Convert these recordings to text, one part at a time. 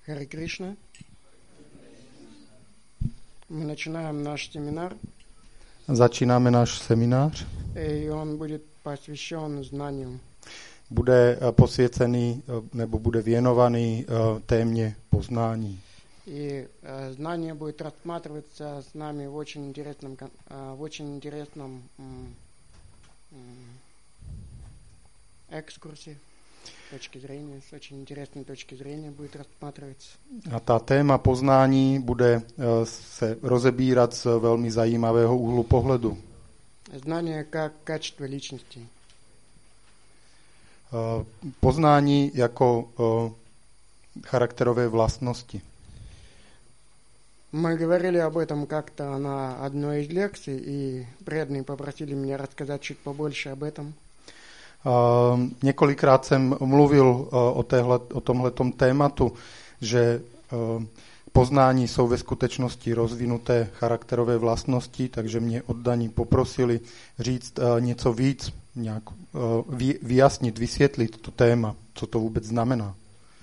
Харе Кришна. Мы начинаем наш семинар. Začínáme náš seminář. И он будет посвящен знаниям. Bude posvěcený nebo bude věnovaný témě poznání. И знание будет рассматриваться с нами в очень интересном экскурсе. С очень интересной точки зрения будет рассматриваться. A ta téma poznání bude se rozebírat z velmi zajímavého úhlu pohledu. Знание как качество личности. Poznání jako charakterové vlastnosti. Мы говорили об этом как-то на одной из лекций, и преданные попросили меня рассказать чуть побольше об этом. Několikrát jsem mluvil o tomhletom tématu, že poznání jsou ve skutečnosti rozvinuté charakterové vlastnosti, takže mě oddaní poprosili říct něco víc, nějak vyjasnit, vysvětlit to téma, co to vůbec znamená.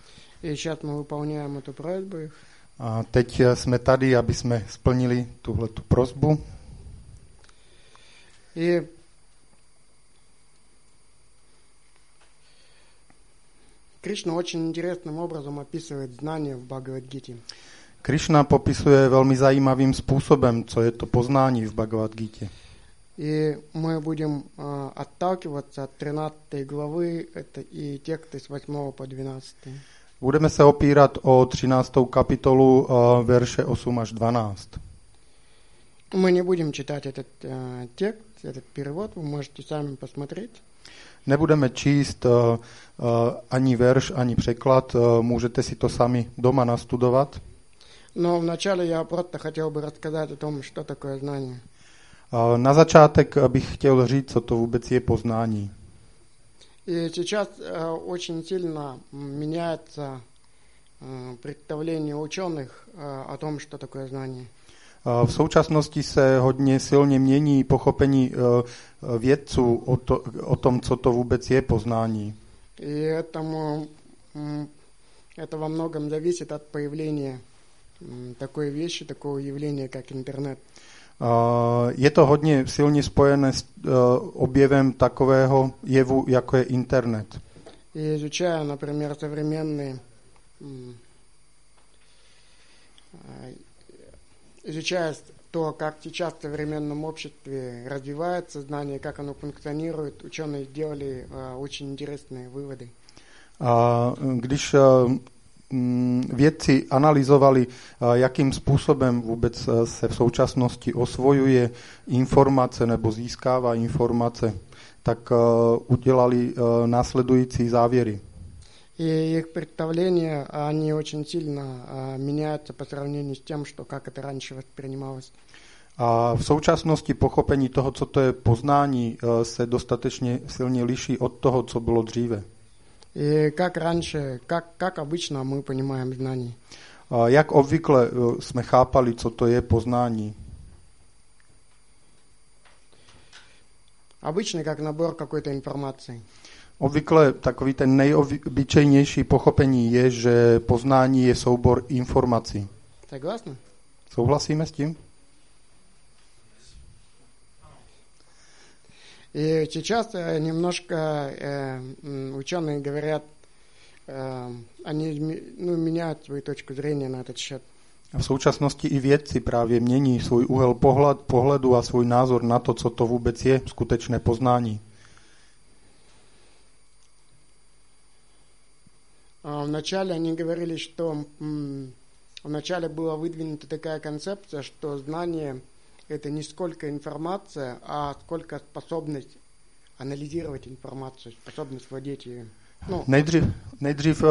A teď jsme tady, aby jsme splnili tuhletu prosbu. Кришна очень интересным образом описывает знание в Бхагавад-гите. Krishna popisuje velmi zajímavým způsobem, co je to poznání v Bhagavad-gítě. И мы будем отталкиваться от 13 главы это и тексты с 8 по 12. Budeme se opírat o 13. kapitolu, verše 8 až 12. Мы не будем читать этот текст, этот перевод, вы можете сами посмотреть. Nebudeme číst ani verš, ani překlad, můžete si to sami doma nastudovat. Но вначале я просто хотел бы рассказать о том, что такое знание. Na začátek bych chtěl říct, co to vůbec je poznání. И сейчас очень сильно меняется представление ученых о том, что такое знание. V současnosti se hodně silně mění pochopení vědců o tom, co to vůbec je poznání. И это во многом зависит от появления такой вещи, такого явления, как интернет. Je to hodně silně spojené s objevem takového jevu, jako je internet. И изучая, например, изучая то, как сейчас в современном обществе развивается знание, как оно функционирует, ученые сделали очень интересные выводы. Když vědci analyzovali, jakým způsobem vůbec se v současnosti osvojuje informace nebo získává informace, tak udělali následující závěry. И их представления, они очень сильно меняются по сравнению с тем, что как это раньше воспринималось. A v současnosti pochopení toho, co to je poznání, se dostatečně silně liší od toho, co bylo dříve. И как раньше, как обычно мы понимаем знание. Jak obvykle jsme chápali, co to je poznání. Обычно как набор какой-то информации. Obvykle takový ten nejobyčejnější pochopení je, že poznání je soubor informací. Согласны? Souhlasíme s tím? И сейчас немножко ученые говорят, они меняют свою точку зрения на этот счет. A v současnosti i vědci právě mění svůj úhel pohledu a svůj názor na to, co to vůbec je skutečné poznání. Вначале они говорили, что вначале была выдвинута такая концепция, что знание это не сколько информация, а сколько способность анализировать информацию, способность владеть ею. Nejdřív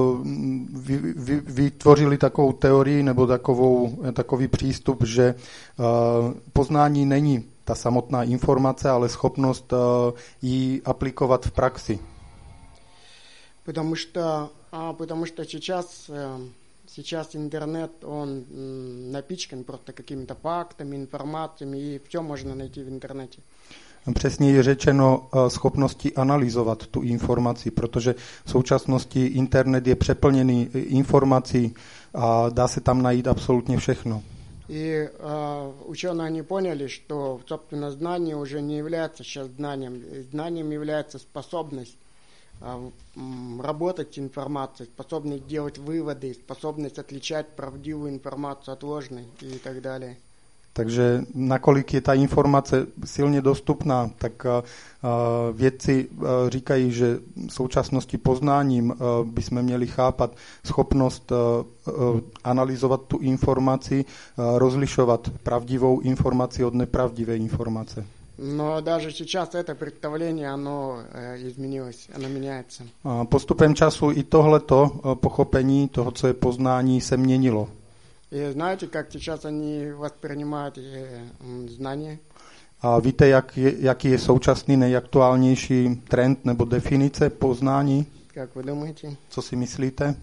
vytvořili takovou teorii nebo takový přístup, že poznání není ta samotná informace, ale schopnost ji aplikovat v praxi. Потому что сейчас интернет, он напичкан просто какими-то фактами, информациями, и все можно найти в интернете. Přesně řečeno schopnosti analyzovat tu informaci, protože v současnosti internet je přeplněný informací a dá se tam najít absolutně všechno. И ученые они поняли, что, собственно, знание уже не является сейчас знанием. Знанием является способность работать с информацией, способность делать выводы, способность отличать правдивую информацию от ложной и так далее. Takže nakolik je ta informace silně dostupná, tak vědci říkají, že v současnosti poznáním bychom měli chápat schopnost analyzovat tu informaci, rozlišovat pravdivou informaci od nepravdivé informace. Но даже сейчас это представление, оно изменилось, оно меняется. Postupem času i tohleto pochopení toho, co je poznání, se měnilo. И знаете, как сейчас они воспринимают знания? A víte, jaký je současný nejaktuálnější trend nebo definice poznání? Как вы думаете? Co si myslíte?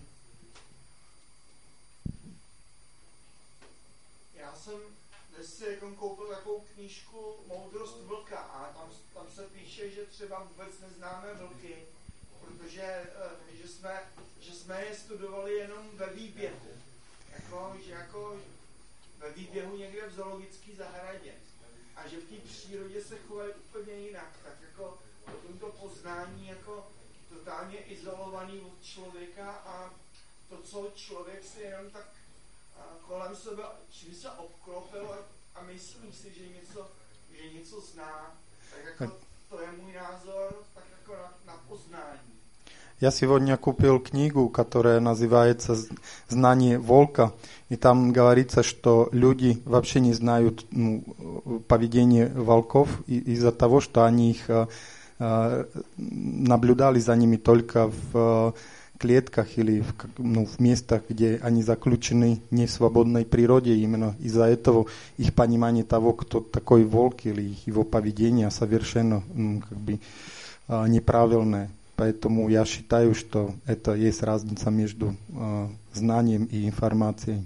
Já jsem dnes si koupil takovou knížku Moudrost vlka a tam se píše, že třeba vůbec neznáme vlky, protože že jsme je studovali jenom ve výběhu. Jako ve výběhu někde v zoologické zahradě a že v té přírodě se chovají úplně jinak, tak jako to poznání jako totálně izolovaný od člověka a to, co člověk si jenom tak kolem sebe, čím se obklopil a myslí si, že něco zná, tak jako to je můj názor, tak jako na poznání. Я сегодня купил книгу, которая называется «Знание волка», и там говорится, что люди вообще не знают поведение волков из-за того, что они их наблюдали за ними только в клетках или в местах, где они заключены в несвободной природе. Именно из-за этого их понимание того, кто такой волк или его поведение совершенно неправильное. Поэтому я считаю, что это есть разница между знанием и информацией.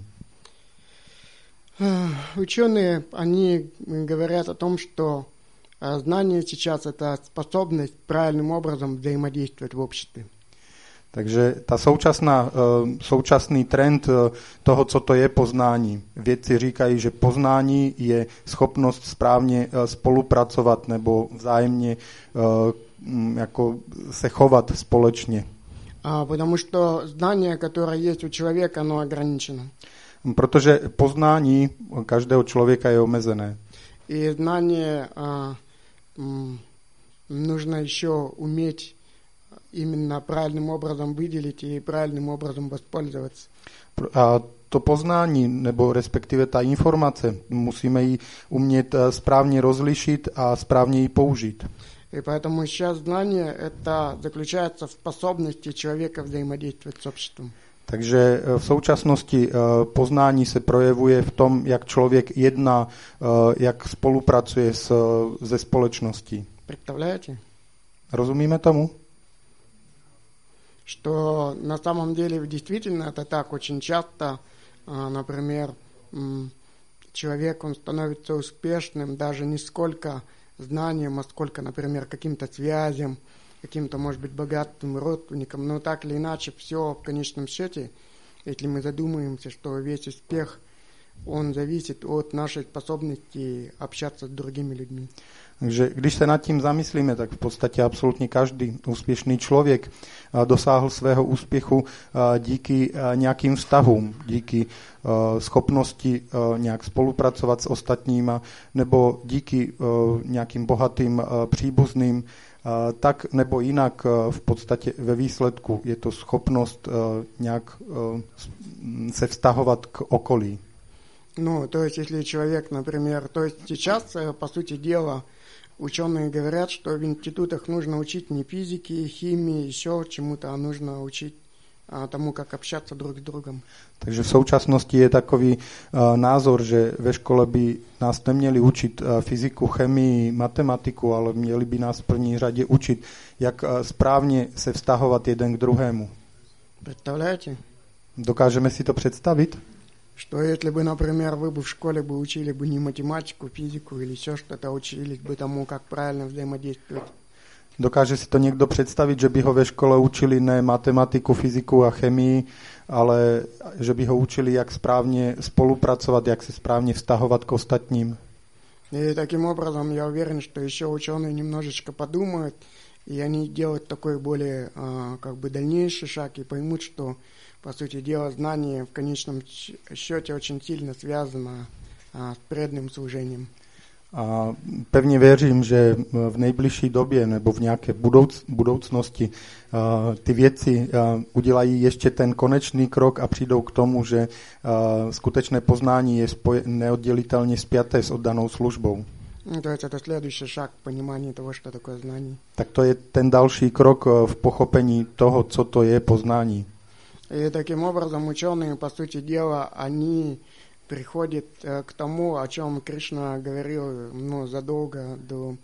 Ученые, они говорят о том, что знание сейчас это способность правильным образом взаимодействовать в обществе. Takže ta současný trend toho, co to je poznání. Vědci říkají, že poznání je schopnost správně spolupracovat nebo vzájemně jako se chovat společně. Потому что знание, которое есть у человека, оно ограничено. Protože poznání každého člověka je omezené. И знание нужно еще уметь именно правильным образом выделить и правильным образом воспользоваться. A to poznání, nebo respektive ta informace, musíme ji umět správně rozlišit a správně ji použít. И поэтому сейчас знание это заключается в способности человека взаимодействовать с обществом. Takže v současnosti poznání se projevuje v tom, jak člověk jedná, jak spolupracuje se společností. Представляете? Rozumíme tomu? Что на самом деле действительно это так. Очень часто, например, человек, он становится успешным даже не сколько знанием, а сколько, например, каким-то связям, каким-то, может быть, богатым родственникам. Но так или иначе, все в конечном счете, если мы задумаемся, что весь успех, он зависит от нашей способности общаться с другими людьми. Takže když se nad tím zamyslíme, tak v podstatě absolutně každý úspěšný člověk dosáhl svého úspěchu díky nějakým vztahům, díky schopnosti nějak spolupracovat s ostatníma nebo díky nějakým bohatým příbuzným, tak nebo jinak v podstatě ve výsledku je to schopnost nějak se vztahovat k okolí. Ну, то есть, если человек, например, то есть сейчас, по сути дела, ученые говорят, что в институтах нужно учить не физике, химии, еще чему-то, а нужно учить tomu, как общаться друг с другом. Takže v současnosti je takový názor, že ve škole by nás neměli učit fyziku, chemii, matematiku, ale měli by nás v první řadě učit, jak správně se vztahovat jeden k druhému. Представляете? Dokážeme si to představit? Что если бы, например, вы бы в школе бы учили бы не математику, физику или еще что-то, учились бы тому, как правильно взаимодействовать. Dokáže si to někdo představit, že by ho ve škole učili ne matematiku, fyziku a chemii, ale že by ho učili, jak správně spolupracovat, jak se správně vztahovat k ostatním. И таким образом я уверен, что еще ученые немножечко подумают, и они делают такой более как бы дальнейший шаг и поймут, что, по сути дела, знание в конечном счете очень сильно связано с преданным служением. A pevně věřím, že v nejbližší době nebo v nějaké budoucnosti ty věci udělají ještě ten konečný krok a přijdou k tomu, že skutečné poznání je neoddělitelně spjaté s oddanou službou. То есть это следующий шаг в понимании того, что такое знание. Tak to je ten další krok v pochopení toho, co to je poznání. И таким образом ученые, по сути дела, они приходит к тому, о чем Кришна говорил задолго до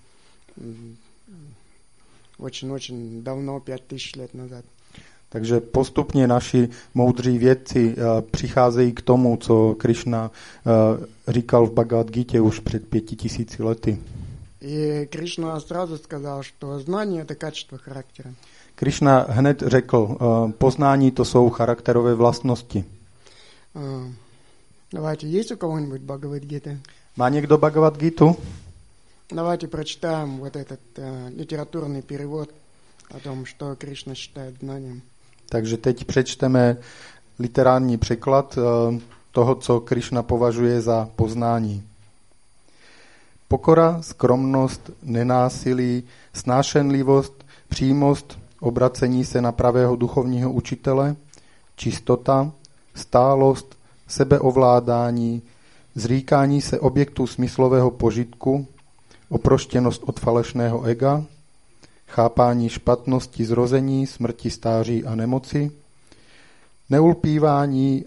очень-очень давно, 5000 лет назад. Takže postupně naši moudří vědci přicházejí k tomu, co Krishna říkal v Bhagavad Gita už před 5000 lety. И Кришна сразу сказал, что знание – это качество характера. Krishna hned řekl, poznání to jsou charakterové vlastnosti. Давайте, есть у кого-нибудь Бхагавад-гита? Má někdo Bhagavad Gitu? Давайте прочитаем вот этот литературный перевод о том, что Кришна считает знанием. Takže teď přečteme literární překlad toho, co Krishna považuje za poznání. Pokora, skromnost, nenásilí, snášenlivost, přímost, obracení se na pravého duchovního učitele, čistota, stálost, sebeovládání, zříkání se objektů smyslového požitku, oproštěnost od falešného ega, chápání špatnosti zrození, smrti, stáří a nemoci, neulpívání,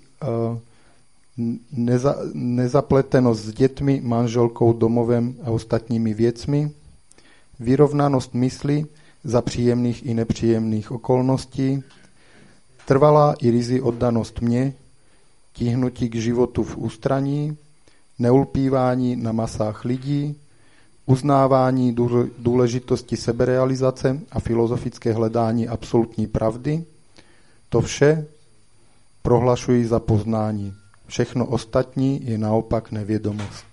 nezapletenost s dětmi, manželkou, domovem a ostatními věcmi, vyrovnanost mysli za příjemných i nepříjemných okolností, trvalá i ryzí oddanost mě, tíhnutí k životu v ústraní, neulpívání na masách lidí, uznávání důležitosti seberealizace a filozofické hledání absolutní pravdy, to vše prohlašuji za poznání. Všechno ostatní je naopak nevědomost.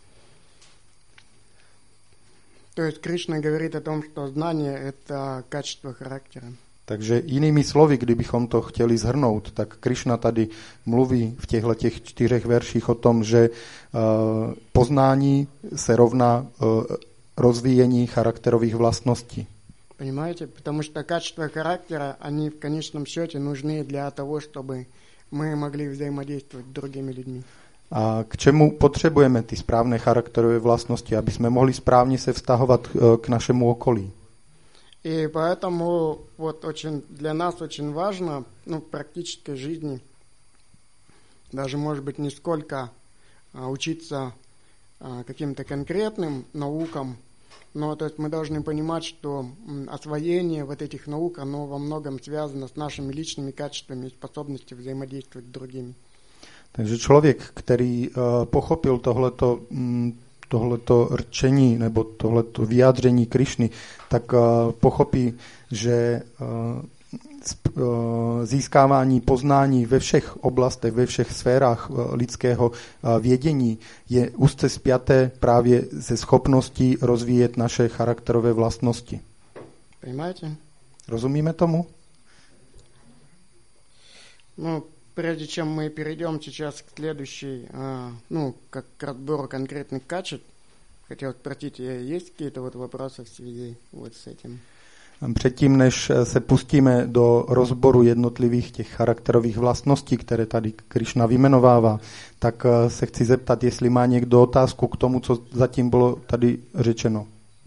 То есть Кришна говорит о том, что знание – это качество характера. Takže jinými slovy, kdybychom to chtěli shrnout, tak Krishna tady mluví v těchto 4 verších o tom, že poznání se rovná rozvíjení charakterových vlastností. Понимаете? Потому что качества характера, они в конечном счете нужны для того, чтобы мы могли взаимодействовать с другими людьми. A k čemu potřebujeme ty správné charakterové vlastnosti, aby jsme mohli správně se vztahovat k našemu okolí? И поэтому вот для нас очень важно, в практической жизни, даже, может быть, не сколько учиться каким-то конкретным наукам, но то есть мы должны понимать, что освоение вот этих наук, оно во многом связано с нашими личными качествами и способностью взаимодействовать с другими. Takže člověk, který pochopil tohleto rčení nebo tohleto vyjádření Krišny, tak pochopí, že získávání poznání ve všech oblastech, ve všech sférách lidského vědění je úzce spjaté právě se schopností rozvíjet naše charakterové vlastnosti. Понимаете? Rozumíme tomu? Прежде чем мы перейдем сейчас к следующей, к разбору конкретных качеств, хотел спросить, есть какие-то вопросы в связи с этим? Předtím, než se pustíme do rozboru jednotlivých těch charakterových vlastností, které tady Krishna vyjmenovává, tak se chci zeptat, jestli má někdo otázku k tomu, co zatím bylo tady řečeno.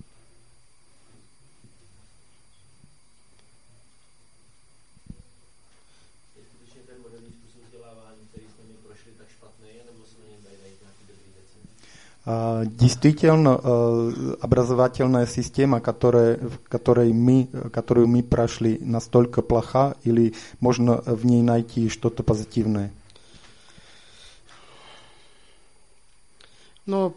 Действительно, образовательная система, которую мы прошли, настолько плоха, или можно в ней найти что-то позитивное? Но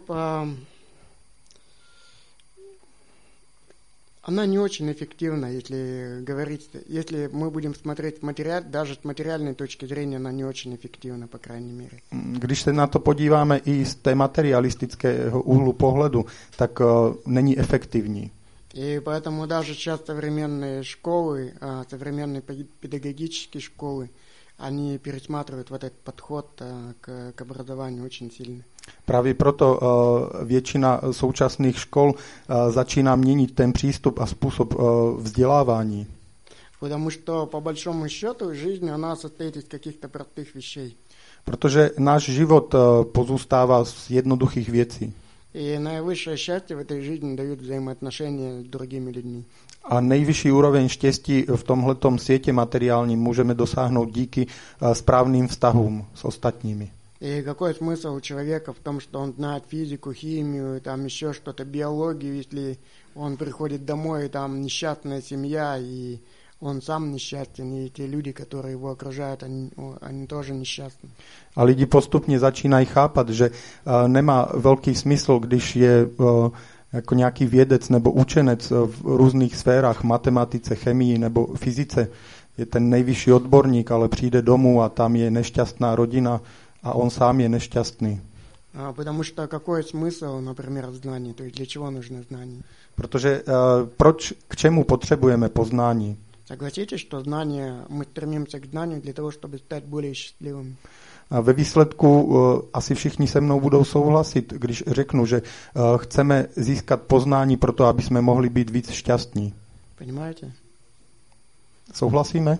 она не очень эффективна, если мы будем смотреть даже с материальной точки зрения, она не очень эффективна, по крайней мере. Když se na to podíváme i z té materialistického úhlu pohledu, tak není efektivní. И поэтому даже сейчас современные школы, современные педагогические школы, они пересматривают вот этот подход к образованию очень сильно. Právě proto většina současných škol začíná měnit ten přístup a způsob vzdělávání. Потому что, по большому счету, жизнь, она состоит из каких-то простых вещей. Protože náš život pozůstává z jednoduchých věcí. И наивысшее счастье в этой жизни дают взаимоотношения с другими людьми. A nejvyšší úroveň štěstí v tomhletom světě materiálním můžeme dosáhnout díky správným vztahům s ostatními. И какой смысл у человека в том, что он знает физику, химию, там еще что-то, биологию, если он приходит домой, и там несчастная семья, и он sám nešťastný, i ty lidi, которые его окружают, они тоже nešťastní. A lidi postupně začínají chápat, že nemá velký smysl, když je jako nějaký vědec nebo učenec v různých sférách, matematice, chemii nebo fyzice, je ten nejvyšší odborník, ale přijde domů a tam je nešťastná rodina a on sám je nešťastný. Потому что какой смысл, например, в знании? То есть для чего нужно знание? Protože k čemu potřebujeme poznání? Согласитесь, что мы стремимся к знанию для того, чтобы стать более счастливыми. A ve výsledku asi všichni se mnou budou souhlasit, když řeknu, že chceme získat poznání proto, aby jsme mohli být víc šťastní. Понимаете? Souhlasíme?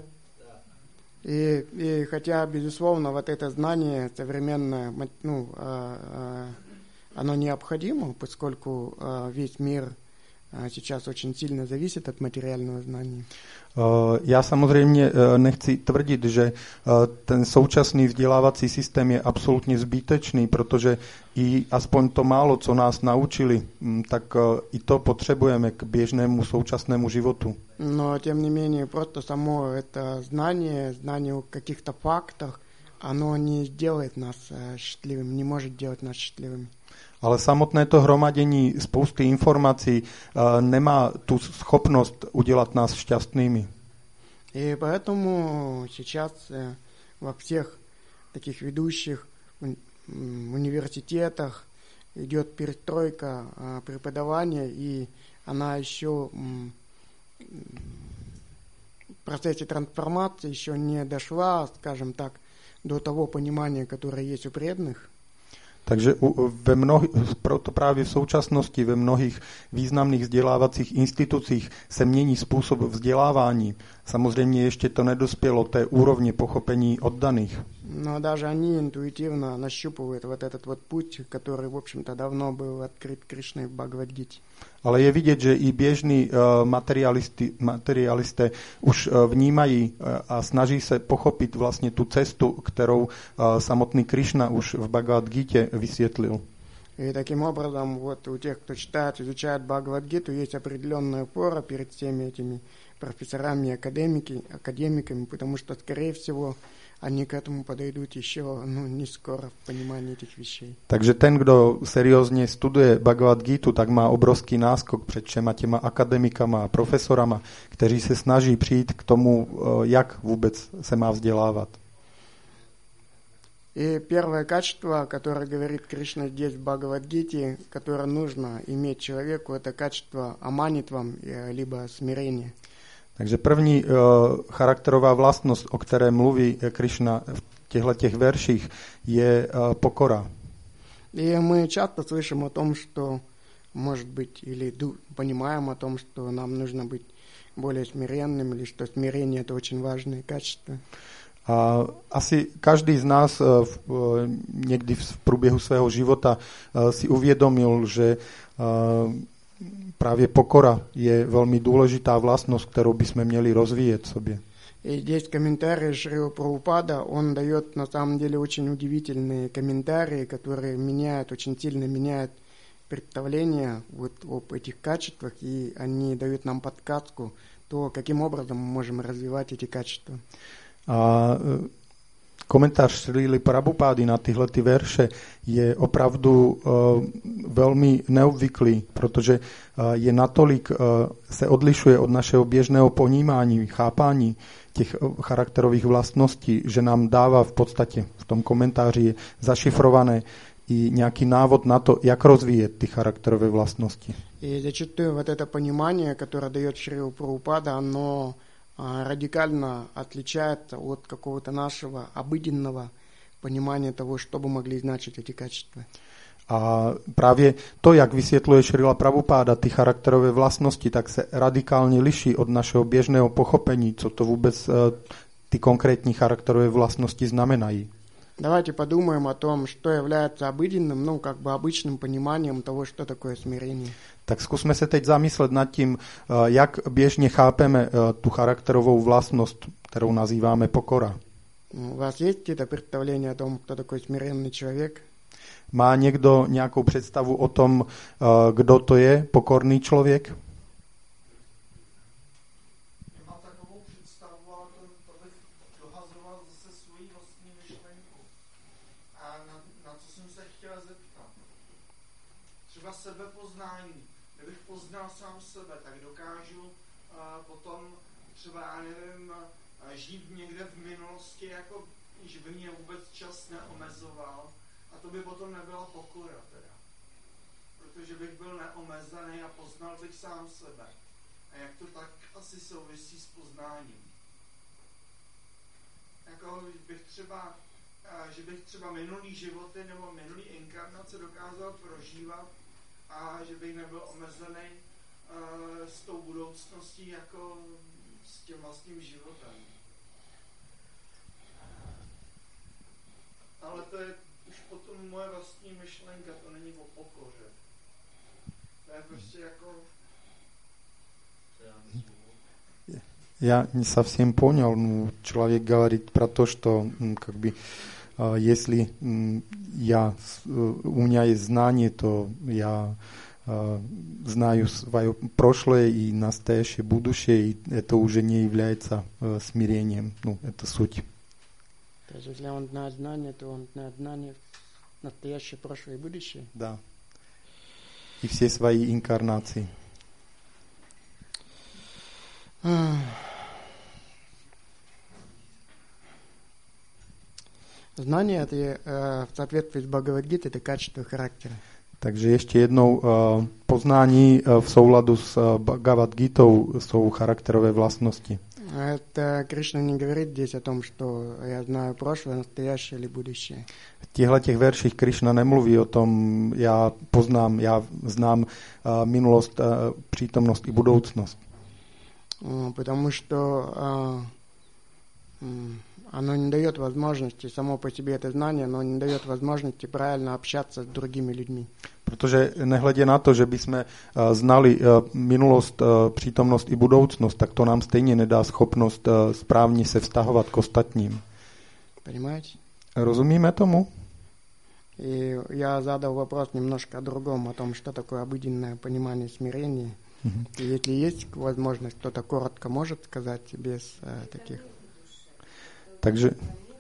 И хотя, безусловно, вот это знание современное, оно необходимо, поскольку весь мир сейчас очень сильно зависит от материального знания. Já samozřejmě nechci tvrdit, že ten současný vzdělávací systém je absolutně zbytečný, protože i aspoň to málo, co nás naučili, tak i to potřebujeme k běžnému současnému životu. Но, тем не менее, просто само это знание о каких-то фактах, оно не сделает нас счастливыми, не может делать нас счастливыми. Ale samotné to hromadění spousty informací nemá tu schopnost udělat nás šťastnými. И поэтому сейчас во всех таких ведущих университетах идет перестройка преподавания, и она еще в процессе трансформации еще не дошла, скажем так, до того понимания, которое есть у преданных. Takže proto právě v současnosti ve mnohých významných vzdělávacích institucích se mění způsob vzdělávání. Samozřejmě ještě to nedospělo té úrovně pochopení oddaných. Но даже они интуитивно нащупывают вот этот вот путь, который, в общем-то, давно был открыт Кришной в Бхагавад-гите. Ale je vidět, že i běžní materialisté už vnímají a snaží se pochopit vlastně tu cestu, kterou samotný Krishna už v Bhagavad-gítě vysvětlil. И таким образом, вот у тех, кто читает, изучает Бхагавад-гиту, есть определенная опора перед всеми этими профессорами и академиками, потому что, скорее всего, они к этому подойдут еще не скоро в понимании этих вещей. Takže ten, kdo seriózně studuje Bhagavad Gitu, tak má obrovský náskok před všema těma akademikama a profesorama, kteří se snaží přijít k tomu, jak vůbec se má vzdělávat. И первое качество, которое говорит Кришна здесь в Бхагавад-гите, которое нужно иметь человеку, это качество аманитвам, либо смирение. Takže první charakterová vlastnost, o které mluví Krishna v těchto verších, je pokora. И мы часто слышим о том, что, может быть, или понимаем о том, что нам нужно быть более смиренным, или что смирение – это очень важное качество. A asi každý z nás někdy v průběhu svého života si uvědomil, že právě pokora je velmi důležitá vlastnost, kterou bychom měli rozvíjet sobě. И здесь комментарий Шрила Прабхупада, он дает на самом деле очень удивительные комментарии, которые очень сильно меняют представление вот об этих качествах, и они дают нам подсказку, то каким образом мы можем развивать эти качества. A Komentář Šrily Prabhupády na tyhle ty verše je opravdu velmi neobvyklý, protože je natolik, se odlišuje od našeho běžného ponímání, chápání těch charakterových vlastností, že nám dává v podstatě v tom komentáři je zašifrované i nějaký návod na to, jak rozvíjet ty charakterové vlastnosti. И зачастую вот это понимание, которое дает Шрила Прабхупада, оно радикально отличается от какого-то нашего обыденного понимания того, что бы могли значить эти качества. A právě to, jak vysvětluje Šrila Prabhupáda ty charakterové vlastnosti, tak se radikálně liší od našeho běžného pochopení, co to vůbec ty konkrétní charakterové vlastnosti znamenají. Давайте подумаем о том, что является обыденным, ну, как бы обычным пониманием того, что такое смирение. Tak zkusme se teď zamyslet nad tím, jak běžně chápeme tu charakterovou vlastnost, kterou nazýváme pokora. У вас есть какие-то представления о том, кто такой смиренный человек? Má někdo nějakou představu o tom, kdo to je pokorný člověk? Mám takovou představu, ale to bych dohazoval zase svoji vlastní myšlenku. A na co jsem se chtěl zeptat. Třeba sebepoznání. Kdybych poznal sám sebe, tak dokážu potom třeba, já nevím, žít někde v minulosti, jako, že by mě vůbec čas neomezoval. A to by potom nebyla pokora teda. Protože bych byl neomezený a poznal bych sám sebe. A jak to tak asi souvisí s poznáním. Jako že bych třeba minulý životy nebo minulý inkarnace dokázal prožívat a že bych nebyl omezený s tou budoucností jako s tím vlastním životem. Ale to je už potom moje vlastní myšlenka, to není o pokoře. To je prostě jako... Я не совсем понял, ну, человек говорит про то, что как бы если у меня есть знание, то я знаю свое прошлое и настоящее, будущее, и это уже не является смирением. Ну, это суть. То есть, если он знает знание, то он знает знание настоящее, прошлое и будущее? Да. И все свои инкарнации. Знание это в соответствии с Бхагавад-гитой, это качество характера. Takže ještě jednou, poznání v souladu s Bhagavad-gitou jsou charakterové vlastnosti. Это Кришна не говорит здесь о том, что я знаю прошлое, настоящее или будущее. V těchto verších Krishna nemluví o tom, já znám minulost, přítomnost i budoucnost. Потому что оно не дает возможности, само по себе это знание, но не дает возможности правильно общаться с другими людьми. Protože nehledě na to, že bychom znali minulost, přítomnost i budoucnost, tak to nám stejně nedá schopnost správně se vztahovat k ostatním. Понимаете? Rozumíme tomu? И я задал вопрос немножко о другом, о том, что такое обыденное понимание смирения. И если есть возможность, кто-то коротко может сказать без таких. Takže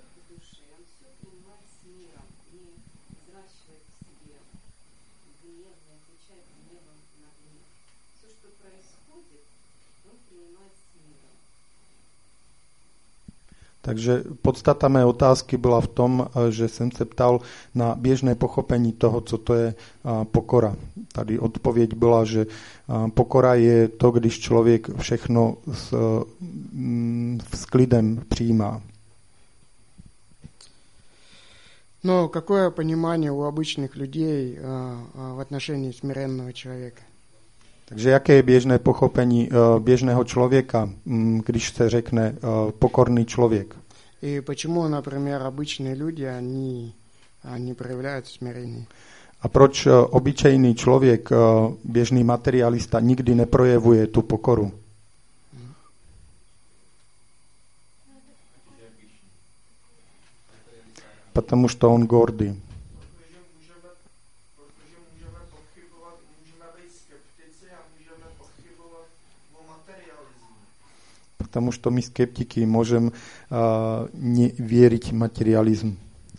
Takže podstata mé otázky byla v tom, že jsem se ptal na běžné pochopení toho, co to je pokora. Tady odpověď byla, že pokora je to, když člověk všechno s klidem přijímá. Но какое понимание у обычных людей в отношении смиренного человека? Takže jaké je běžné pochopení běžného člověka, když se řekne pokorný člověk? И почему, например, обычные люди, они проявляют смирение? A proč obyčejný člověk, běžný materialista, nikdy neprojevuje tu pokoru? Потому что он гордый. Потому что мы скептики можем не верить в материализм.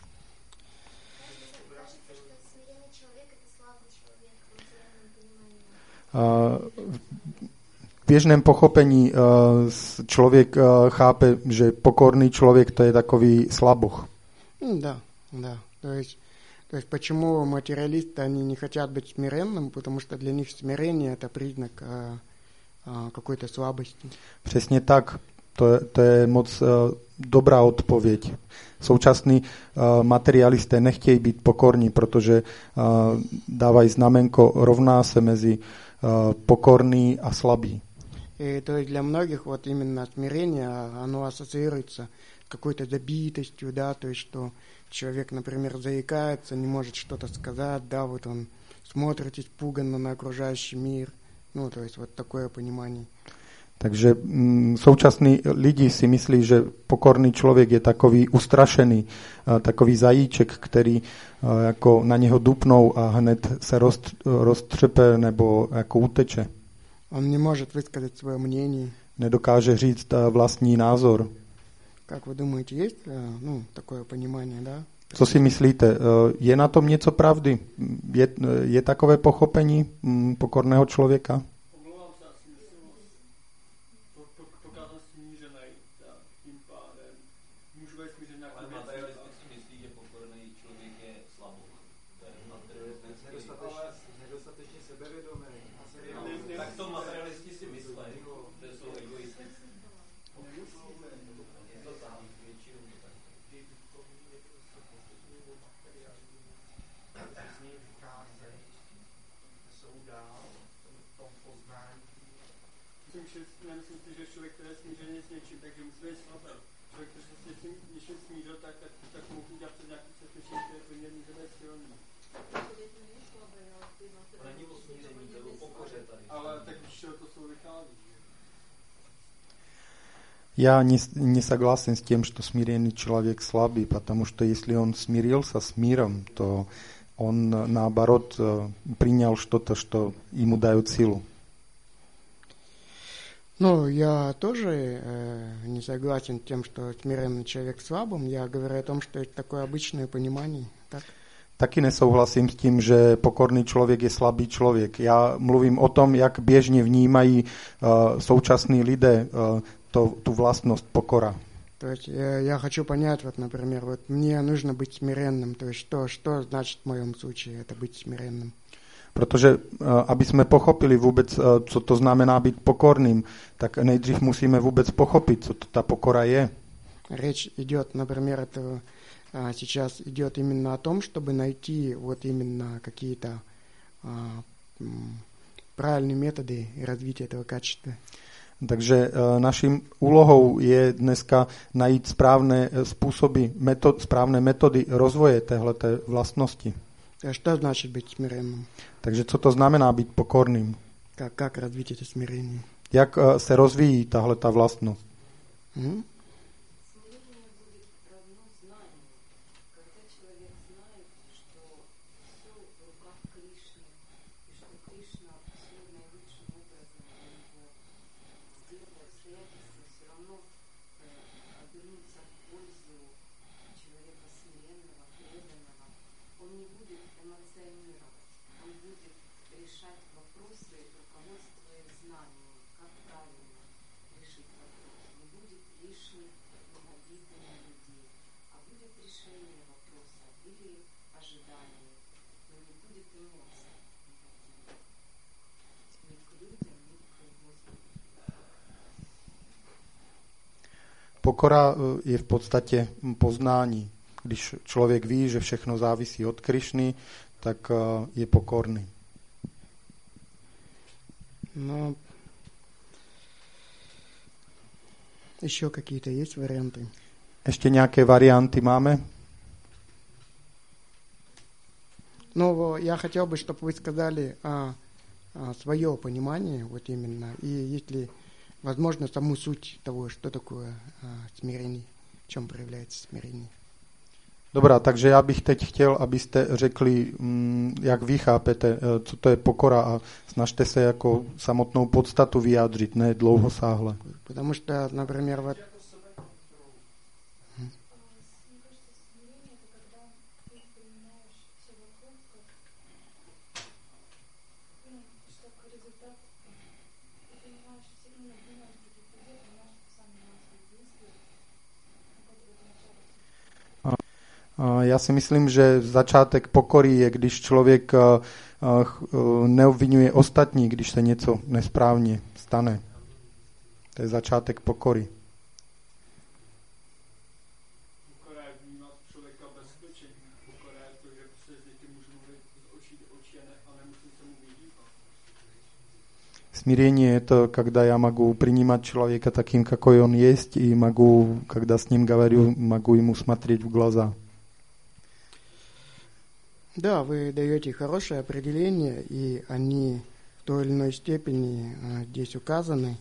V běžném pochopení člověk chápe, že pokorný člověk to je takový slaboch. Да, да. То есть почему материалисты, они не хотят быть смиренным, потому что для них смирение это признак какой-то слабости. Přesně tak. To je moc dobrá odpověď. Současní materialisté nechtějí být pokorní, protože dávají znamenko rovná se mezi pokorný a slabý. И то есть для многих вот именно смирение, оно ассоциируется с какой-то забитостью, да, то есть что человек, например, заикается, не может что-то сказать, да, вот он смотрит испуганно на окружающий мир, ну, то есть вот такое понимание. Takže současní lidi si myslí, že pokorný člověk je takový ustrašený, takový zajíček, který jako na něho dupnou a hned se roztřepe nebo jako uteče. Он не может высказать свое мнение. Nedokáže říct vlastní názor. Как вы думаете, есть такое понимание, да? Co si myslíte? Je na tom něco pravdy? Je takové pochopení pokorného člověka? Я не согласен с тем, что смиренный человек слабый, потому что если он смирился с миром, то он, наоборот, принял что-то, что ему дает силу. Ну, я тоже не согласен с тем, что смиренный человек слабым. Я говорю о том, что это такое обычное понимание. Так? Taky nesouhlasím s tím, že pokorný člověk je slabý člověk. Já mluvím o tom, jak běžně vnímají současní lidé tu vlastnost покора. То есть я хочу понять, вот, например, вот мне нужно быть смиренным. То есть что значит в моем случае это быть смиренным? Protože aby jsme pochopili vůbec, co to znamená být pokorným, tak nejdřív musíme vůbec pochopit, co to ta pokora je. Речь идет, например, это сейчас идет именно о том, чтобы найти вот именно какие-то правильные методы развития этого качества. Takže naším úlohou je dneska najít správné způsoby, správné metody rozvoje téhleté vlastnosti. Что значит быть смиренным? Takže co to znamená být pokorným? Как развить это смирение? Jak se rozvíjí tahleta vlastnost? Pokora je v podstatě poznání. Když člověk ví, že všechno závisí od Krišny, tak je pokorný. No, ještě какие-то есть варианты? Ještě nějaké varianty máme? Ну, я хотел бы, чтобы вы сказали свое понимание, вот именно, и если возможно, саму суть того, что такое смирение, в чем проявляется смирение. Dobrá, takže já bych teď chtěl, abyste řekli, jak vy chápete, co to je pokora a snažte se jako samotnou podstatu vyjádřit, ne dlouhosáhle. Потому что, например, вот Já si myslím, že začátek pokory je, když člověk neobvinuje ostatní, když se něco nesprávně stane. To je začátek pokory. Pokora je vnímat člověka bezpečně. Pokora je to, že se s děti můžu mluvit z očí do očí a nemusím se mu vyhýbat. Смирение – это когда я могу принимать человека таким, какой он есть, и могу, когда с ним говорю, могу ему смотреть в глаза. да, вы даете хорошее определение, и они в той или иной степени здесь указаны.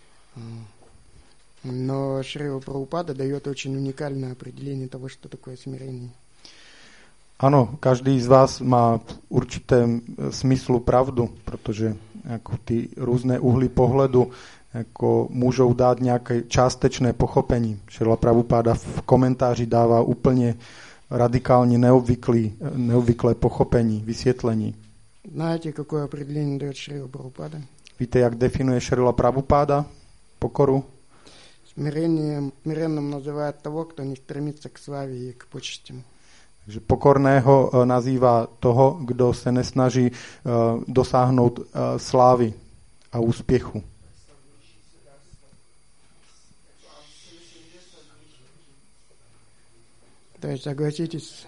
Но Шрила Прабхупада дает очень уникальное определение того, что такое смирение. Ano, každý z vás má v určitém smyslu pravdu, protože jako ty různé úhly pohledu jako můžou dát nějaké částečné pochopení. Šrila Prabhupáda v komentáři dává úplně radikálně neobvyklé pochopení, vysvětlení. Знаете, какое определение дает Шрила Прабхупада? Víte, jak definuje Šrila Prabhupáda pokoru? Смиренным называют того, кто не стремится к славе и к почестям. Takže pokorného nazývá toho, kdo se nesnaží dosáhnout slávy a úspěchu. То есть, согласитесь,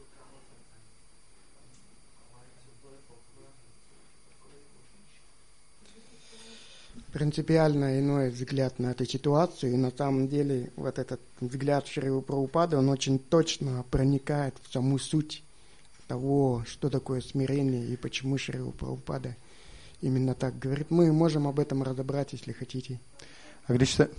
принципиально иной взгляд на эту ситуацию, и на самом деле вот этот взгляд Шрилы Прабхупады, он очень точно проникает в саму суть того, что такое смирение и почему Шрила Прабхупада именно так говорит. Мы можем об этом разобрать, если хотите. A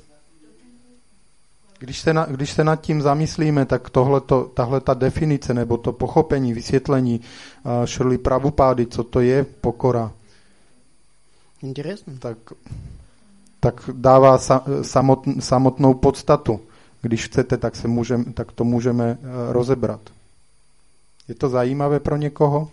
když se nad tím zamyslíme, tak tahle ta definice nebo to pochopení, vysvětlení Šrily Prabhupády, co to je pokora, Интересно? tak dává samotnou podstatu. Když chcete, tak to můžeme rozebrat. Je to zajímavé pro někoho?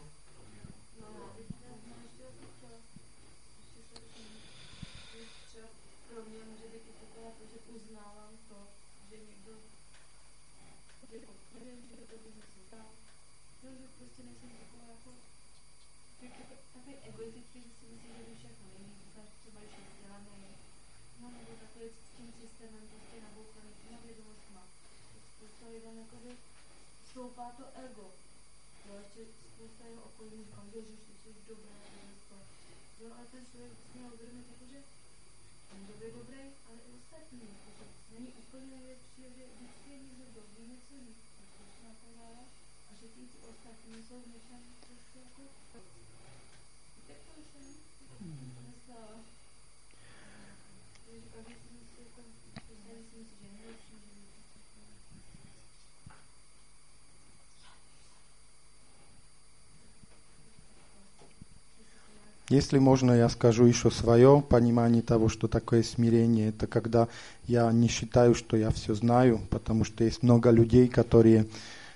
Если можно, я скажу еще свое понимание того, что такое смирение. Это когда я не считаю, что я все знаю, потому что есть много людей, которые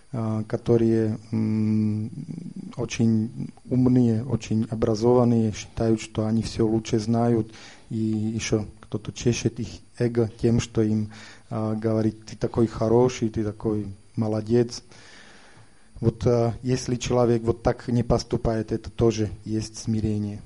очень умные, очень образованные, считают, что они все лучше знают, и еще кто-то чешет их эго тем, что им говорит: ты такой хороший, ты такой молодец. Вот если человек вот так не поступает, это тоже есть смирение.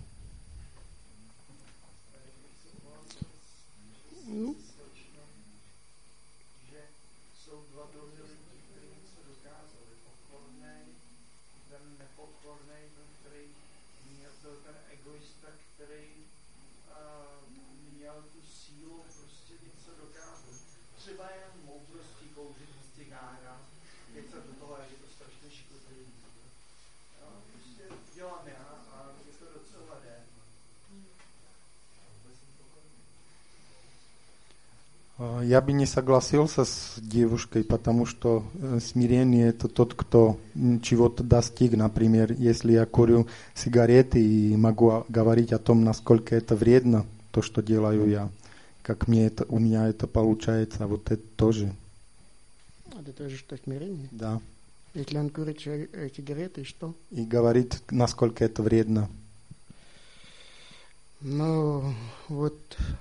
Я бы не согласился с девушкой, потому что смирение это тот, кто чего-то достиг. Например, если я курю сигареты и могу говорить о том, насколько это вредно, то, что делаю я, как у меня это получается, вот это тоже. Это тоже что, смирение? Да. Если он курит сигареты, и что? И говорит, насколько это вредно. Ну, вот...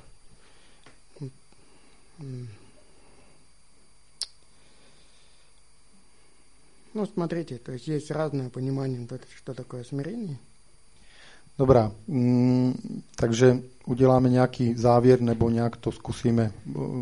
Ну, смотрите, то есть есть разное понимание, что такое смирение. Dobrá, takže uděláme nějaký závěr, nebo nějak to zkusíme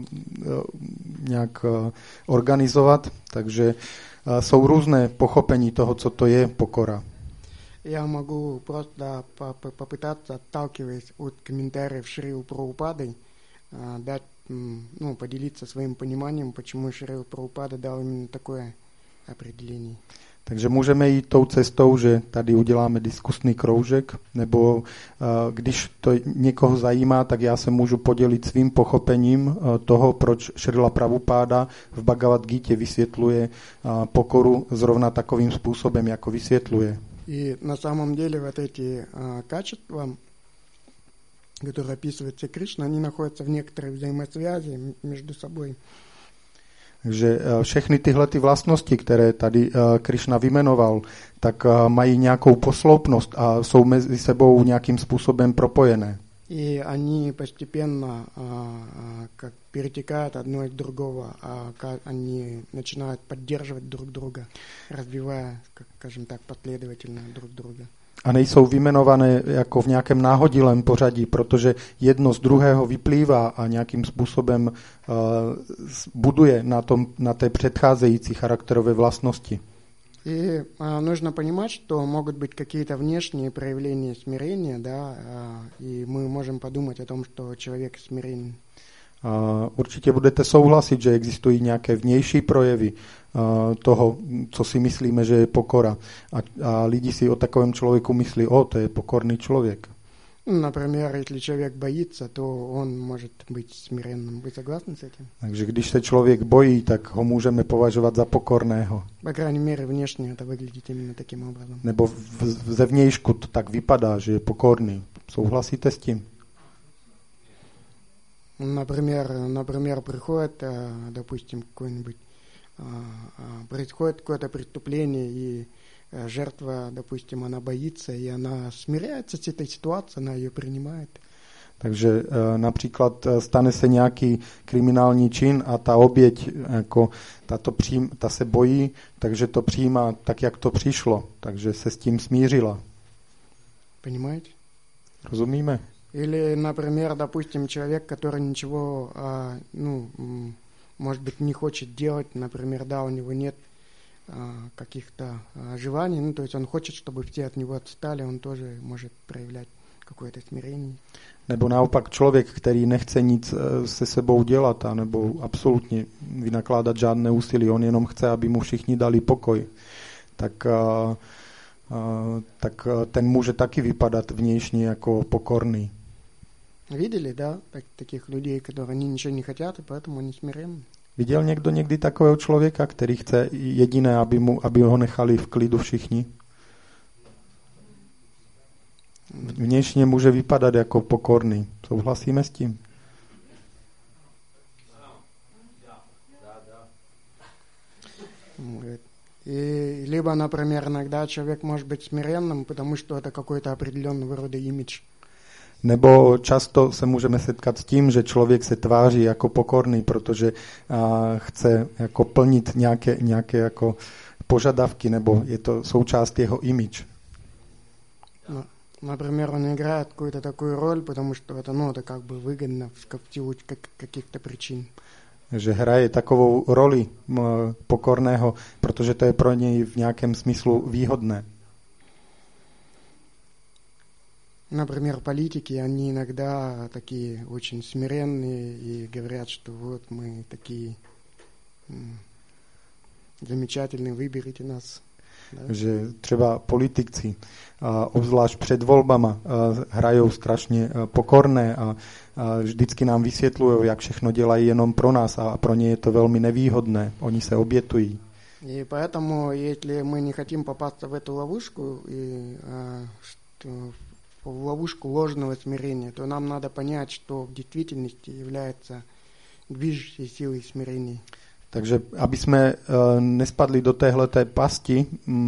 nějak organizovat. Takže jsou různé pochopení toho, co to je pokora. Я могу просто попытаться, отталкиваясь от комментариев Шрилы Прабхупады, дать, ну, поделиться своим пониманием, почему Шрила Прабхупада дал именно такое определение. Takže můžeme jít tou cestou, že tady uděláme diskusný kroužek, nebo když to někoho zajímá, tak já se můžu podělit svým pochopením toho, proč Šrila Prabhupáda v Bhagavad Gítě vysvětluje pokoru zrovna takovým způsobem, jako vysvětluje. И на самом деле вот эти качества, которые описываются Кришной, они находятся в некоторой взаимосвязи между собой. Takže všechny tyhle ty vlastnosti, které tady Krishna vyjmenoval, tak mají nějakou posloupnost a jsou mezi sebou nějakým způsobem propojené. И они постепенно как перетекают одно из другого, они начинают поддерживать друг друга, развивая, скажем так, последовательно друг друга. A nejsou vyjmenované jako v nějakém náhodilém pořadí, protože jedno z druhého vyplývá a nějakým způsobem buduje na té předcházející charakterové vlastnosti. И нужно понимать, что могут быть какие-то внешние проявления смирения, да, и мы можем подумать о том, что человек смиренный. Určitě budete souhlasit, že existují nějaké vnější projevy toho, co si myslíme, že je pokora. A lidi si o takovém člověku myslí, to je pokorný člověk. Например, если человек боится, то он может быть смиренным. Вы согласны с этим? Takže když se člověk bojí, tak ho můžeme považovat za pokorného. По крайней мере, внешне это выглядит именно таким образом. Nebo zevnějšku to tak vypadá, že je pokorný. Souhlasíte s tím? Например, приходит, допустим, происходит какое-то преступление, и жертва, допустим, она боится, и она смиряется с этой ситуацией, она ее принимает. Takže například stane se nějaký kriminální čin a ta oběť, jako ta se bojí, takže to přijímá tak, jak to přišlo, takže se s tím smířila. Понимаете? Rozumíme? Или, например, допустим, человек, который ничего, может быть, не хочет делать, например, да, у него нет каких-то желаний, то есть он хочет, чтобы все от него отстали, он тоже может проявлять какое-то смирение. Nebo naopak člověk, který nechce nic se sebou dělat, nebo absolutně vynakládat žádné úsilí, on jenom chce, aby mu všichni dali pokoj, tak ten může taky vypadat vnějšně jako pokorný. Видели, да, таких людей, которые они ничего не хотят, и поэтому они смиренны? Viděl někdo někdy takového člověka, který chce jediné, aby ho nechali v klidu všichni? Vnějšně může vypadat jako pokorný. Souhlasíme s tím? И либо, например, иногда человек может быть смиренным, потому что это какой-то определенного рода имидж. Nebo často se můžeme setkat s tím, že člověk se tváří jako pokorný, protože chce jako plnit nějaké jako požadavky, nebo je to součást jeho image. Например, он играет какую-то такую роль, потому что это как бы выгодно в силу каких-то причин. Že hraje takovou roli pokorného, protože to je pro něj v nějakém smyslu výhodné. Например, политики, они иногда такие очень смиренные и говорят, что вот мы такие замечательные, выберите нас. že třeba politici, obzvlášť před volbama, hrajou strašně pokorné a vždycky nám vysvětlují, jak všechno dělají jenom pro nás a pro ně je to velmi nevýhodné. Oni se obětují. И поэтому, если мы не хотим попасться в эту ловушку, в ловушку ложного смирения, то нам надо понять, что в действительности является движущей силой смирения. Takže aby jsme nespadli do téhleté pasti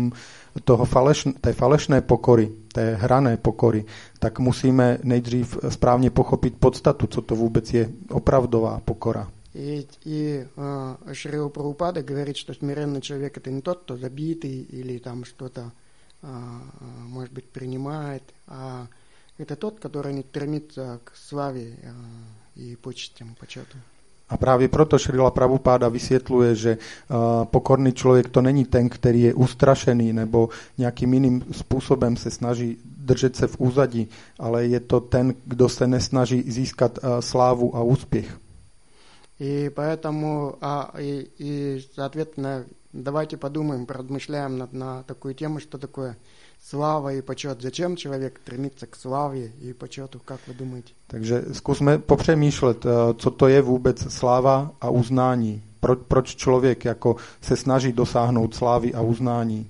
té falešné pokory, té hrané pokory, tak musíme nejdřív správně pochopit podstatu, co to vůbec je opravdová pokora. И Шрила Прабхупада говорит, что смиренный человек это не тот, кто забитый или там что-то, может быть, принимает, а это тот, который не стремится к славе и почестям, почету. A právě proto Šrila Prabhupáda vysvětluje, že pokorný člověk to není ten, který je ustrašený nebo nějakým jiným způsobem se snaží držet se v úzadí, ale je to ten, kdo se nesnaží získat slávu a úspěch. И поэтому, соответственно, давайте подумаем, поразмышляем на такую тему, что такое слава и почет. Зачем человек стремится к славе и почету, как вы думаете? Takže zkusme popřemýšlet, co to je vůbec sláva a uznání. Proč člověk jako se snaží dosáhnout slávy a uznání?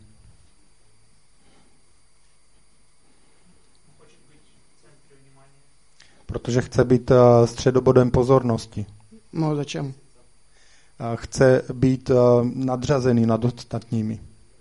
Protože chce být středobodem pozornosti. No, zачем? Chce být nadřazený nad ostatními.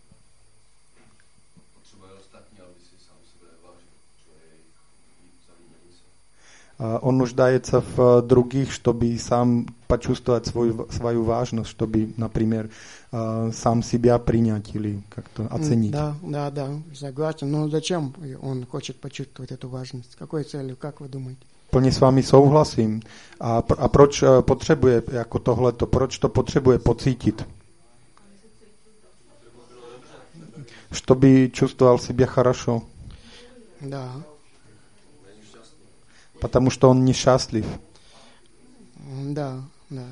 Он нуждается в других, чтобы сам почувствовать свою важность, чтобы, например, сам себя принять или как-то оценить. Да, согласен. Но зачем он хочет почувствовать эту важность? С какой целью, как вы думаете? Plně s vámi souhlasím. A proč potřebuje jako tohleto? Proč to potřebuje pocítit? Чтобы чувствовал себя хорошо. Да. Потому что он несчастлив. Да.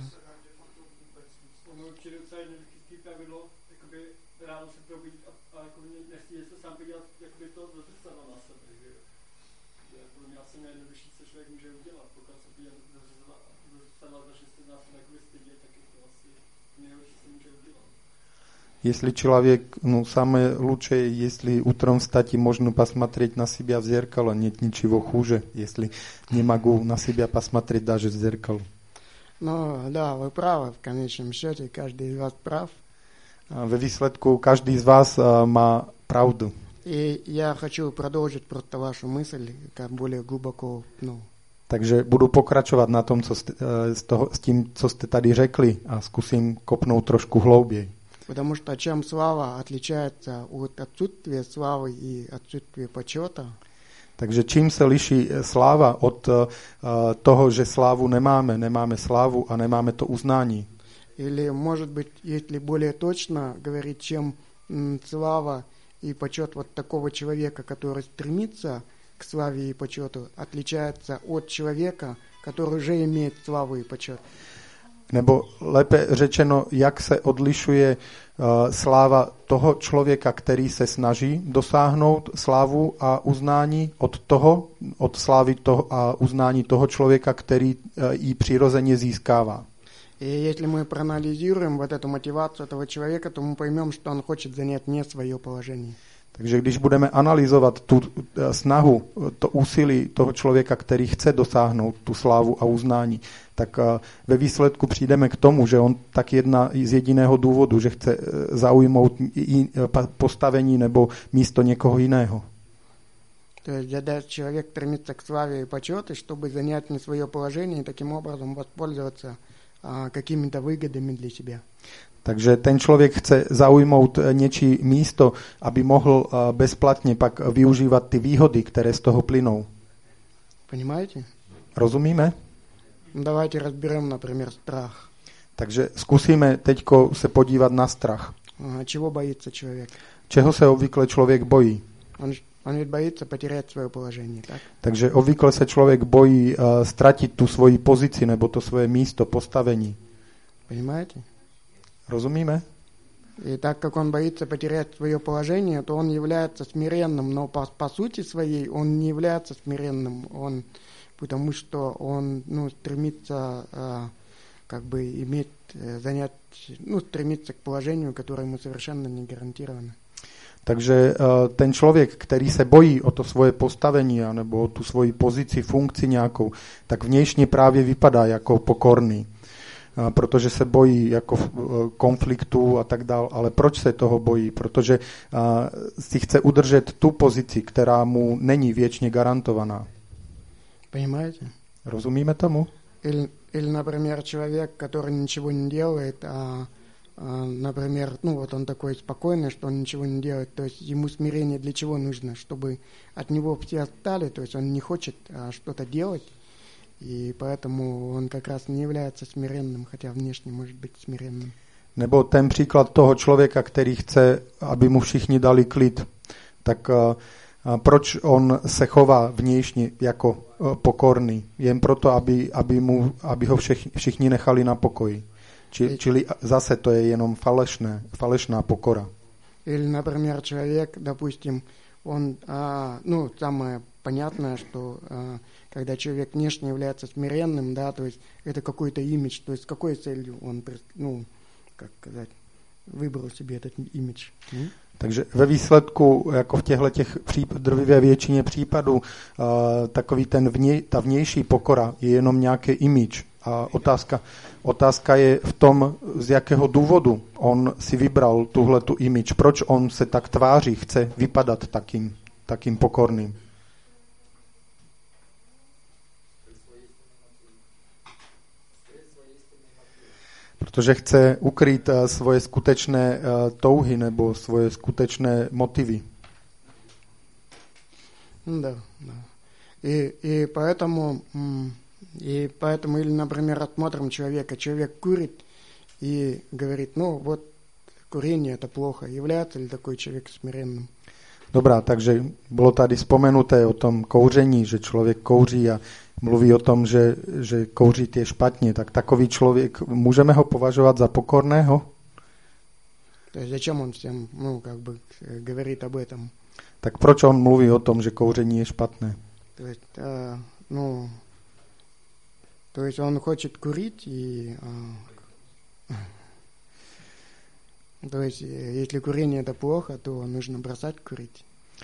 Если человек, самое лучшее, если утром встать и можно посмотреть на себя в зеркало, нет ничего хуже, если не могу на себя посмотреть даже в зеркало. Ну, да, вы правы, в конечном счете, каждый из вас прав. Ve výsledku každý z vás má pravdu. И я хочу продолжить просто вашу мысль, как более глубоко, Takže budu pokračovat na tom, s tím, co jste tady řekli a zkusím kopnout trošku hlouběji. Потому что чем слава отличается от отсутствия славы и отсутствия почета? Takže čím se liší sláva od toho, že slávu nemáme slávu a nemáme to uznání? Или, может быть, если более точно говорить, чем слава и почет вот такого человека, который стремится к славе и почету, отличается от человека, который уже имеет славу и почет? Nebo lépe řečeno, jak se odlišuje sláva toho člověka, který se snaží dosáhnout slávu a uznání od slávy a uznání toho člověka, který ji přirozeně získává. И если мы проанализируем вот эту мотивацию этого человека, то мы поймем, что он хочет занять не свое положение. Takže když budeme analyzovat tu snahu, to úsilí toho člověka, který chce dosáhnout tu slávu a uznání, tak ve výsledku přijdeme k tomu, že on tak jedná z jediného důvodu, že chce zaujmout postavení nebo místo někoho jiného. То есть когда человек стремится к славе и почету, чтобы занять не свое положение и таким образом воспользоваться какими-то выгодами для себя. Takže ten člověk chce zaujmout něčí místo, aby mohl bezplatně pak využívat ty výhody, které z toho plynou. Понимаете? Rozumíme? Давайте разберем, например, страх. Takže zkusíme teďko se podívat na strach. Чего боится человек? Čeho se obvykle člověk bojí? Он ведь боится потерять свое положение, так? Takže obvykle se člověk bojí ztratit tu svoji pozici nebo to svoje místo, postavení. Понимаете? Rozumíme? И так как он боится потерять свое положение, то он является смиренным, но по сути своей он не является смиренным, потому что он стремится стремится к положению, которое ему совершенно не гарантировано. Takže ten člověk, který se bojí o to svoje postavení nebo o tu svoji pozici, funkci nějakou, tak vnějšně právě vypadá jako pokorný, protože se bojí jako konfliktu a tak dál. Ale proč se toho bojí? Protože si chce udržet tu pozici, která mu není věčně garantovaná. Понимаете? Rozumíme tomu? Или, например, человек, который ничего не делает, например, он такой спокойный, что он ничего не делает, то есть ему смирение для чего нужно? Чтобы от него все отстали, то есть он не хочет что-то делать, и поэтому он как раз не является смиренным, хотя внешне может быть смиренным. Nebo ten příklad toho člověka, který chce, aby mu všichni dali klid, tak proč on se chová vnějšně jako pokorný? Jen proto, aby ho všichni nechali na pokoji. Čili zase to je jenom falešná pokora. Или, например, человек, допустим, он, самое понятное, что когда человек внешне является смиренным, да, то есть это какой-то имидж, то есть с какой целью он, vybral себе этот image. Takže ve výsledku, jako v těchto drvivé většině případů, takový ta vnější pokora je jenom nějaký image. A otázka je v tom, z jakého důvodu on si vybral tuhletu image. Proč on se tak tváří, chce vypadat takým pokorným. Protože chce ukrýt svoje skutečné touhy nebo svoje skutečné motivy. Да. И поэтому или, например, рассмотрим человека. Человек курит и говорит, курение это плохо. Является ли такой человек смиренным? Dobrá, takže bylo tady vzpomenuté o tom kouření, že člověk kouří a mluví o tom, že kouřit je špatně. Tak takový člověk, můžeme ho považovat za pokorného? To je zачем on всем, говорит об этом? Tak proč on mluví o tom, že kouření je špatné? То есть он хочет курить, и то есть если курение это плохо, то нужно бросать курить.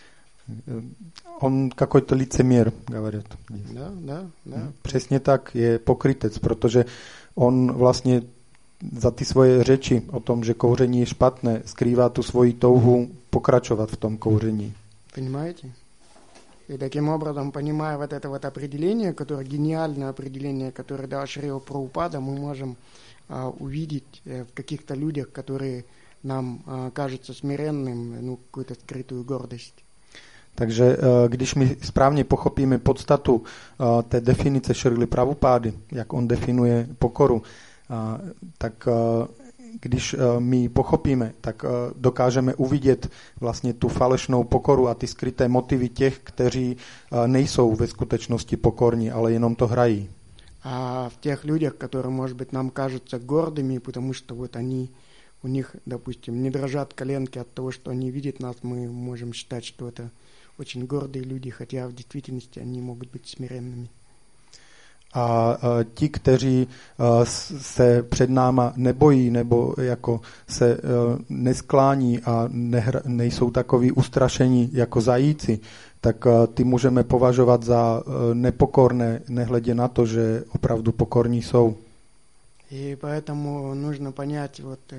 On какой-то лицемер, говорят. Да. Přesně tak, je pokrytec, protože on vlastně za ty svoje řeči o tom, že kouření je špatné, skrývá tu svoji touhu pokračovat v tom kouření. Понимаете? И таким образом, понимая вот это вот определение, которое гениальное определение, которое дал Шрила Прабхупада, мы можем увидеть в каких-то людях, которые нам кажутся смиренным, какую-то скрытую гордость. Takže když my správně pochopíme podstatu té definice Šrily Prabhupády, jak on definuje pokoru, tak když my ji pochopíme, tak dokážeme uvidět vlastně tu falešnou pokoru a ty skryté motivy těch, kteří nejsou ve skutečnosti pokorní, ale jenom to hrají. A v těch lidech, которые, может быть, нам кажутся гордыми, потому что вот у них, допустим, не дрожат коленки от того, что они видят нас, мы можем считать, что это очень гордые люди, хотя в действительности они могут быть смиренными. A ti, kteří se před náma nebojí nebo jako se nesklání a nejsou takoví ustrašení jako zajíci, tak ty můžeme považovat za nepokorné, nehledě na to, že opravdu pokorní jsou. И поэтому нужно понять,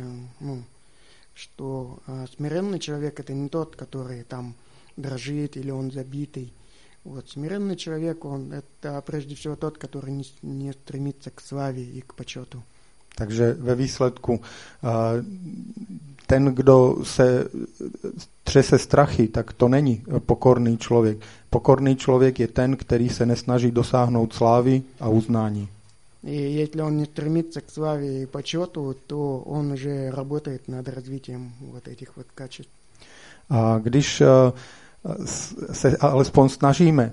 что смиренный человек это не тот, который там дрожит или он забитый. Смиренный человек, он это прежде всего тот, который не стремится к славе и к почету. Takže ve výsledku ten, kdo se třese strachy, tak to není pokorný člověk. Pokorný člověk je ten, který se nesnaží dosáhnout slávy a uznání. И если он не стремится к славе и почету, то он уже работает над развитием вот этих вот качеств. A když se alespoň snažíme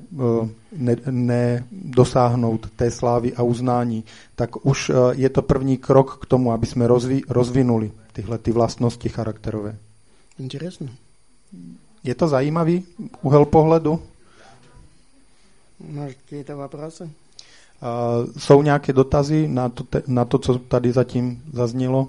nedosáhnout té slávy a uznání, tak už je to první krok k tomu, aby jsme rozvinuli tyhle ty vlastnosti charakterové. Интересно. Je to zajímavý úhel pohledu? Может, какие-то вопросы? Jsou nějaké dotazy na to, co tady zatím zaznělo?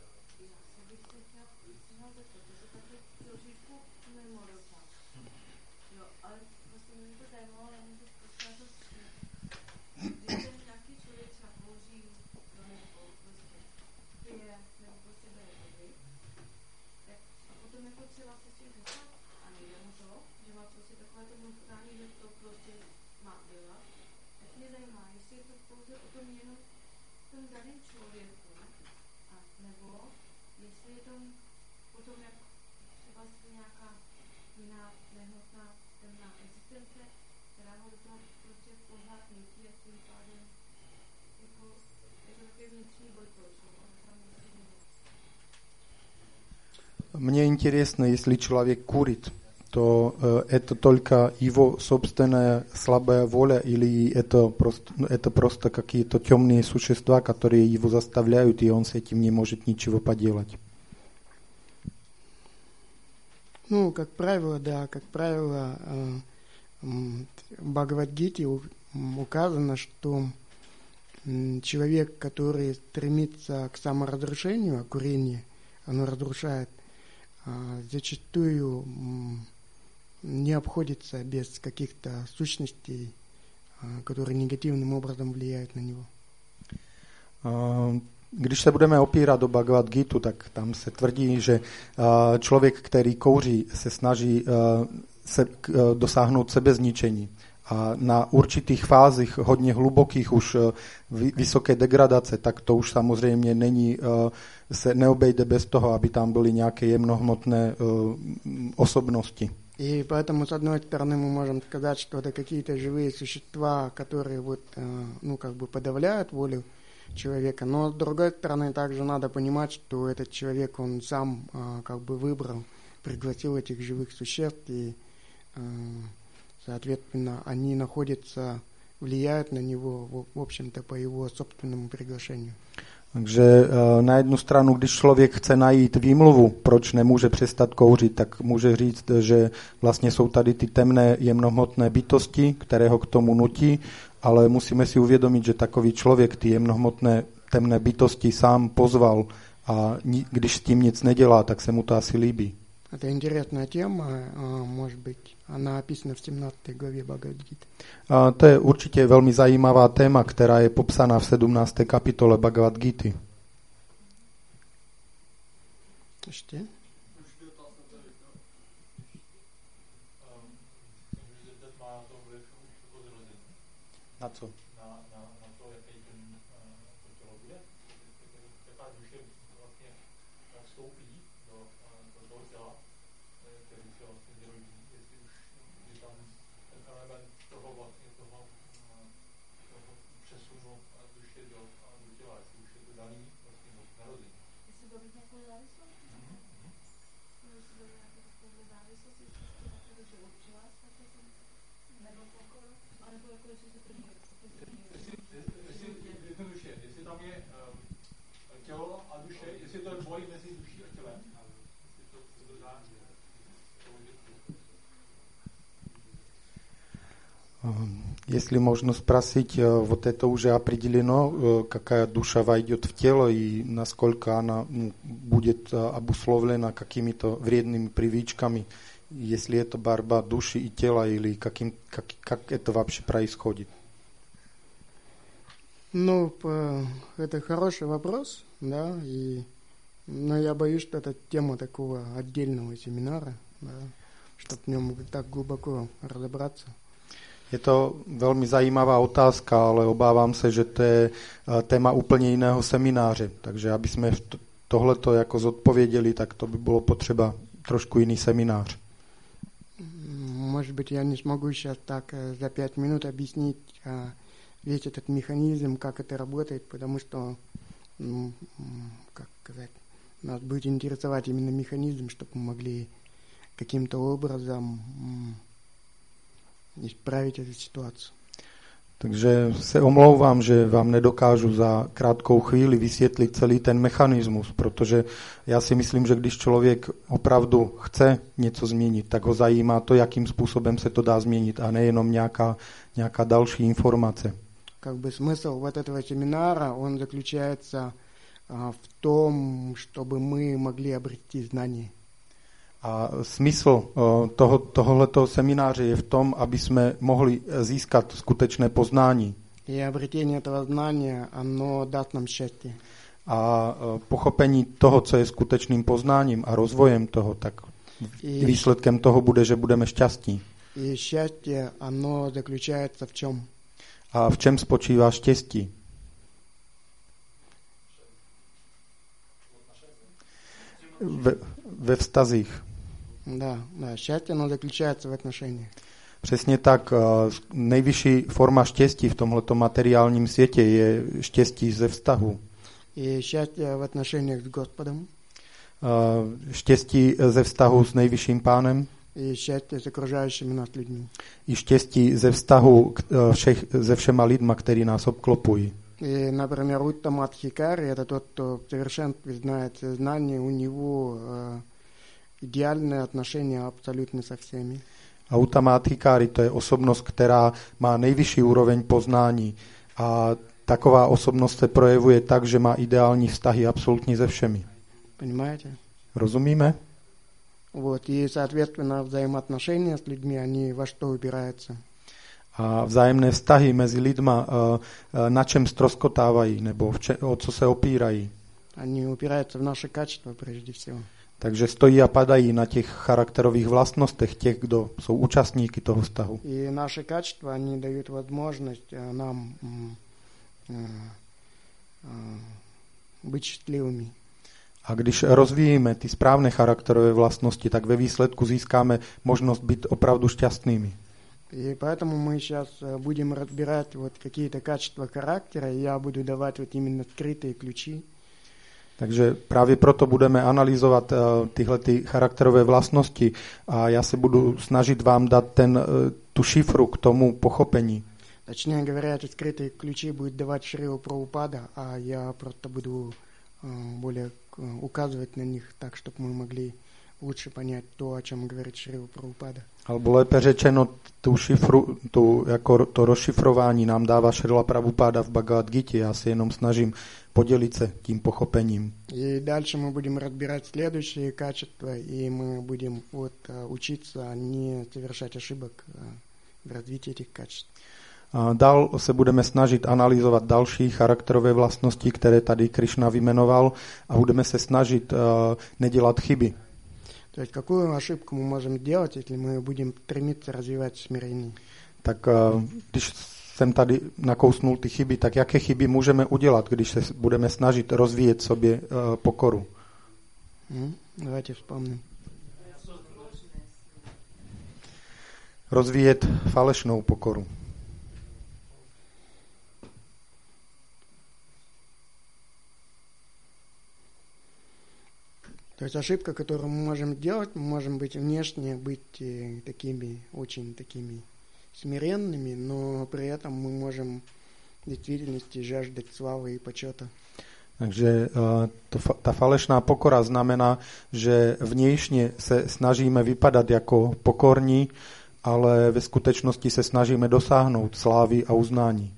Мне интересно, если человек курит, то это только его собственная слабая воля или это просто какие-то темные существа, которые его заставляют, и он с этим не может ничего поделать? Ну, как правило, да, в Бхагавад-гите указано, что человек, который стремится к саморазрушению, а курение, оно разрушает, зачастую не обходится без каких-то сущностей, которые негативным образом влияют на него. Když se budeme opírat o Bhagavad Gitu, tak tam se tvrdí, že člověk, který kouří, se snaží dosáhnout sebezničení. A na určitých fázích, hodně hlubokých už vysoké degradace, tak to už samozřejmě se neobejde bez toho, aby tam byly nějaké jemnohmotné osobnosti. И поэтому, с одной стороны, мы можем сказать, что это какие-то живые существа, которые подавляют волю человека, но с другой стороны, также надо понимать, что этот человек, он сам выбрал, пригласил этих живых существ, и соответственно, они влияют на него, в общем-то, по его собственному приглашению. Takže na jednu stranu, když člověk chce najít výmluvu, proč nemůže přestat kouřit, tak může říct, že vlastně jsou tady ty temné jemnohmotné bytosti, které ho k tomu nutí, ale musíme si uvědomit, že takový člověk ty jemnohmotné temné bytosti sám pozval a když s tím nic nedělá, tak se mu to asi líbí. Это интересная тема, может быть, она описана в 17. главе Бхагавад-гиты. To je určitě velmi zajímavá téma, která je popsána v 17. kapitole Bhagavad-gity. Ještě? Na co? Na to, jaký ten tělo bude. Jaká duše vlastně vstoupí do toho těla, který se vlastně vyrodí, jestli už je tam ten element toho přesunu duše do těla, jestli už je to daný vlastně od narození. Jestli to by takovou závislost? Jestli to by takovou závislost, jestli to určila, nebo jako jestli se to jestli tam je tělo a duše, jestli to je boj mezi duší a tělem. Если можно спросить, вот это уже определено, какая душа войдет в тело и насколько она будет обусловлена какими-то вредными привычками, если это борьба души и тела, или как это вообще происходит? Ну, это хороший вопрос, да, но я боюсь, что это тема такого отдельного семинара, да, чтобы в нем так глубоко разобраться. Je to velmi zajímavá otázka, ale obávám se, že to je téma úplně jiného semináře. Takže aby jsme tohleto jako zodpověděli, tak to by bylo potřeba trošku jiný seminář. Может быть, я не смогу сейчас так за 5 минут объяснить весь этот механизм, как это работает, потому что, как сказать, нас будет интересовать именно механизм, чтобы мы могли каким-то образом исправить эту ситуацию. Takže se omlouvám, že vám nedokážu za krátkou chvíli vysvětlit celý ten mechanismus, protože já si myslím, že když člověk opravdu chce něco změnit, tak ho zajímá to, jakým způsobem se to dá změnit a nejenom nějaká další informace. Как бы смысл вот этого семинара, он заключается в том, чтобы мы могли обрести знание. A smysl tohoto semináře je v tom, aby jsme mohli získat skutečné poznání. И обретение этого знания, оно даст нам счастье. A pochopení toho, co je skutečným poznáním a rozvojem toho, tak výsledkem toho bude, že budeme šťastní. И счастье, оно заключается в чем? A v čem spočívá štěstí? Ve vztazích. Да, счастье, оно заключается в отношениях. Přesně tak, nejvyšší forma štěstí v tomhleto materiálním světě je štěstí ze vztahu. И счастье в отношениях с Господом. Štěstí ze vztahu s nejvyšším pánem. И счастье с окружающими нас людьми. I štěstí ze vztahu se všema lidma, který nás obklopují. И, например, Уттама Адхикари, это тот, кто в совершенстве знает знания, у него идеальное отношение абсолютно со всеми. Uttama Adhikari, to je osobnost, která má nejvyšší úroveň poznání a taková osobnost se projevuje tak, že má ideální vztahy absolutně se všemi. Понимаете? Rozumíme? Вот, и, соответственно, взаимоотношения с людьми, они во что упираются? A vzájemné vztahy mezi lidma na čem ztroskotávají, nebo o co se opírají? Они упираются в наши качества, прежде всего. Takže stojí a padají na těch charakterových vlastnostech těch, kdo jsou účastníky toho vztahu. И наши качества, они дают возможность нам быть счастливыми. A když rozvíjíme ty správné charakterové vlastnosti, tak ve výsledku získáme možnost být opravdu šťastnými. И поэтому мы сейчас будем разбирать вот какие-то качества характера, и я буду давать вот именно скрытые ключи. Takže právě proto budeme analyzovat tyhle ty charakterové vlastnosti a já se budu snažit vám dát tu šifru k tomu pochopení. Точнее говоря, эти скрытые ключи будет давать Шрила Прабхупада, а я просто буду более указывать на них так, чтобы мы могли лучше понять то, о чем говорит Шрила Прабхупада. Alebo lépe řečeno, to rozšifrování nám dává Šrila Prabhupada v Bhagavad Gita. Já se jenom snažím podělit se tím pochopením. И дальше мы будем разбирать следующие качества, и мы будем учиться не совершать ошибок в развитии этих качеств. A dál se budeme snažit analyzovat další charakterové vlastnosti, které tady Krishna vyjmenoval, a budeme se snažit nedělat chyby. То есть какую ошибку мы можем делать, если мы будем стремиться развивать смирение? Tak když jsem tady nakousnul ty chyby, tak jaké chyby můžeme udělat, když se budeme snažit rozvíjet sobě pokoru? Давайте вспомним. Rozvíjet falešnou pokoru. То есть ошибка, которую мы можем делать, мы можем быть внешне, быть такими, очень такими смиренными, но при этом мы можем в действительности жаждать славы и почета. Takže ta falešná pokora znamená, že vnějšně se snažíme vypadat jako pokorní, ale ve skutečnosti se snažíme dosáhnout slávy a uznání.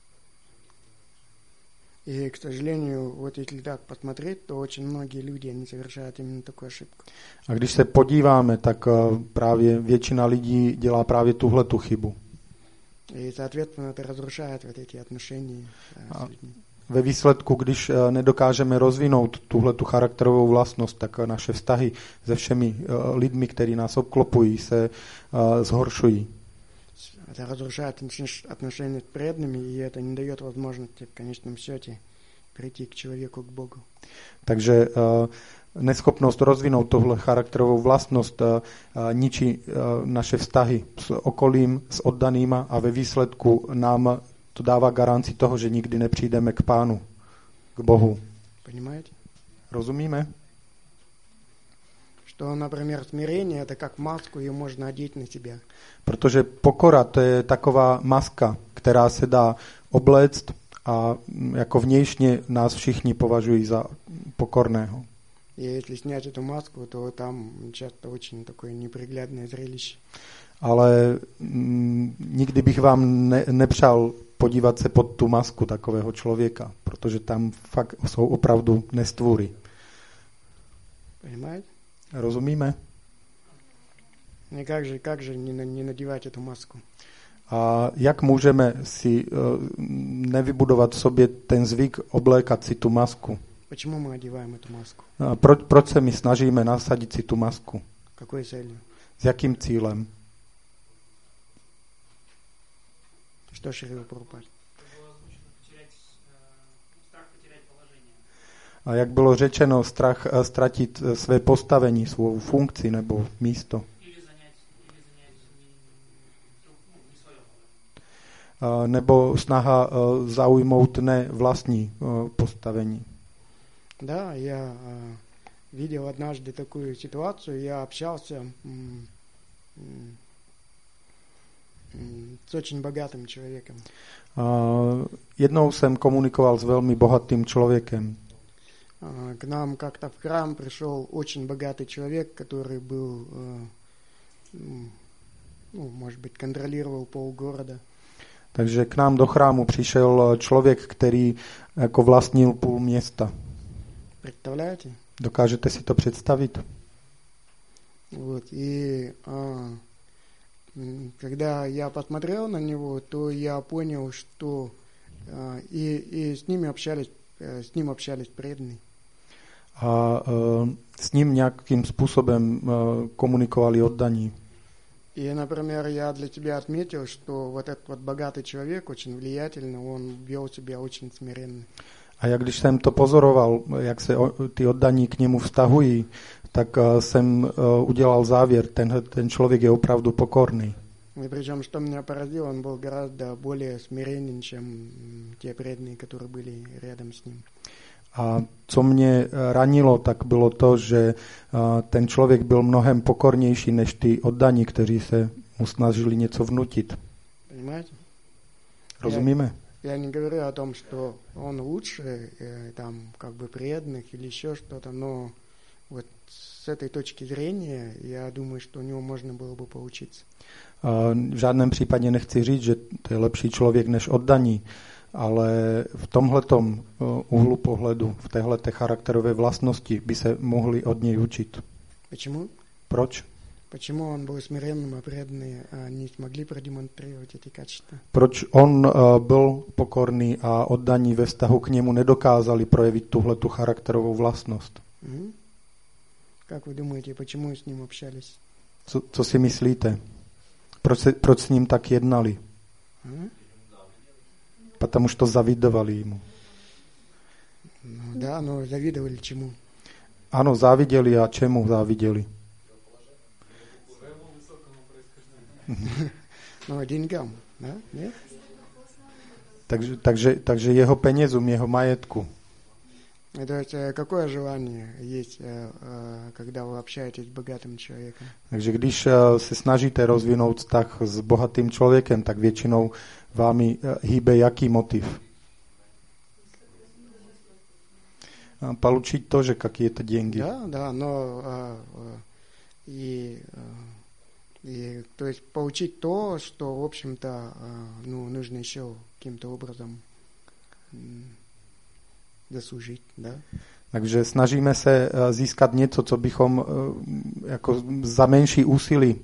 И, к сожалению, вот если так посмотреть, то очень многие люди, они совершают именно такую ошибку. A když se podíváme, tak právě většina lidí dělá právě tuhletu chybu. И, соответственно, это разрушает вот эти отношения с людьми. Ve výsledku, když nedokážeme rozvinout tuhletu charakterovou vlastnost, tak naše vztahy se všemi lidmi, kteří nás obklopují, se zhoršují. Это разрушает отношения с преданными, и это не дает возможности в конечном счете прийти к человеку, к Богу. Takže neschopnost rozvinout tohle charakterovou vlastnost ničí naše vztahy s okolím, s oddanýma, a ve výsledku nám to dává garanci toho, že nikdy nepřijdeme k Pánu, k Bohu. Понимаете? Rozumíme? Что, например, смирение это как маску, ее можно одеть на себя. Protože pokora to je taková maska, která se dá obléct a jako vnějšně nás všichni považují za pokorného. И если снять эту маску, то там часто очень такое неприглядное зрелище. Ale nikdy bych vám nepřál podívat se pod tu masku takového člověka, protože tam fakt jsou opravdu nestvůry. Понимаете? Rozumíme? И как же не надевать эту маску? A jak můžeme si nevybudovat v sobě ten zvyk oblékat si tu masku? Почему мы одеваем эту маску? A proč se my snažíme nasadit si tu masku? Какой целью? S jakým cílem? Что Шрила Прабхупад? A jak bylo řečeno, strach ztratit své postavení, svou funkci nebo místo. Nebo snaha zaujmout ne vlastní postavení. Да, я видел однажды такую ситуацию. Я общался s очень богатым человеком. Jednou jsem komunikoval s velmi bohatým člověkem. К нам как-то в храм пришел очень богатый человек, который был, может быть, контролировал полгорода. Takže k nám do chrámu přišel člověk, který jako vlastnil půl města. Представляете? Dokážete si to představit? Вот, и когда я посмотрел на него, то я понял, что и с ним общались преданные. A s ním nějakým způsobem komunikovali oddaní. И, например, я для тебя отметил, что вот этот вот богатый человек, очень влиятельный, он вел себя очень смиренно. A jak když jsem to pozoroval, jak se ty oddaní k němu vztahují, tak jsem udělal závěr, ten člověk je opravdu pokorný. И причем, что меня поразило, он был гораздо более смиренен, чем те преданные, которые были рядом с ним. A co mě ranilo, tak bylo to, že ten člověk byl mnohem pokornější než ty oddaní, kteří se mu snažili něco vnutit. Понимаете? Rozumíme? Я не говорю о том, что он лучше, там, как бы преданных или еще что-то, но вот с этой точки зрения, я думаю, что у него можно было бы поучиться. V žádném případě nechci říct, že to je lepší člověk než oddaní, ale v tomhletom úhlu pohledu, v téhleté charakterové vlastnosti by se mohli od něj učit. Почему? Proč? Почему он был смиренным, а преданные не смогли продемонстрировать эти качества? Proč on byl pokorný a oddaní ve vztahu k němu nedokázali projevit tuhletu charakterovou vlastnost? Как вы думаете, почему с ним общались? Co si myslíte? Proč s ním tak jednali? Потому что завидовали ему. Ну, да, но завидовали чему? Ano, záviděli a čemu záviděli? Ну, деньгам, да? Нет? Takže jeho penězům, jeho majetku. То есть, какое желание есть, когда вы общаетесь с богатым человеком? Takže když se snažíte rozvinout vztah s bohatým člověkem, tak většinou vámi hýbe jaký motiv? Получить тоже какие-то деньги. Да, но то есть получить то, что, в общем-то, нужно еще каким-то образом заслужить, да? Takže snažíme se získat něco, co bychom jako za menší úsilí,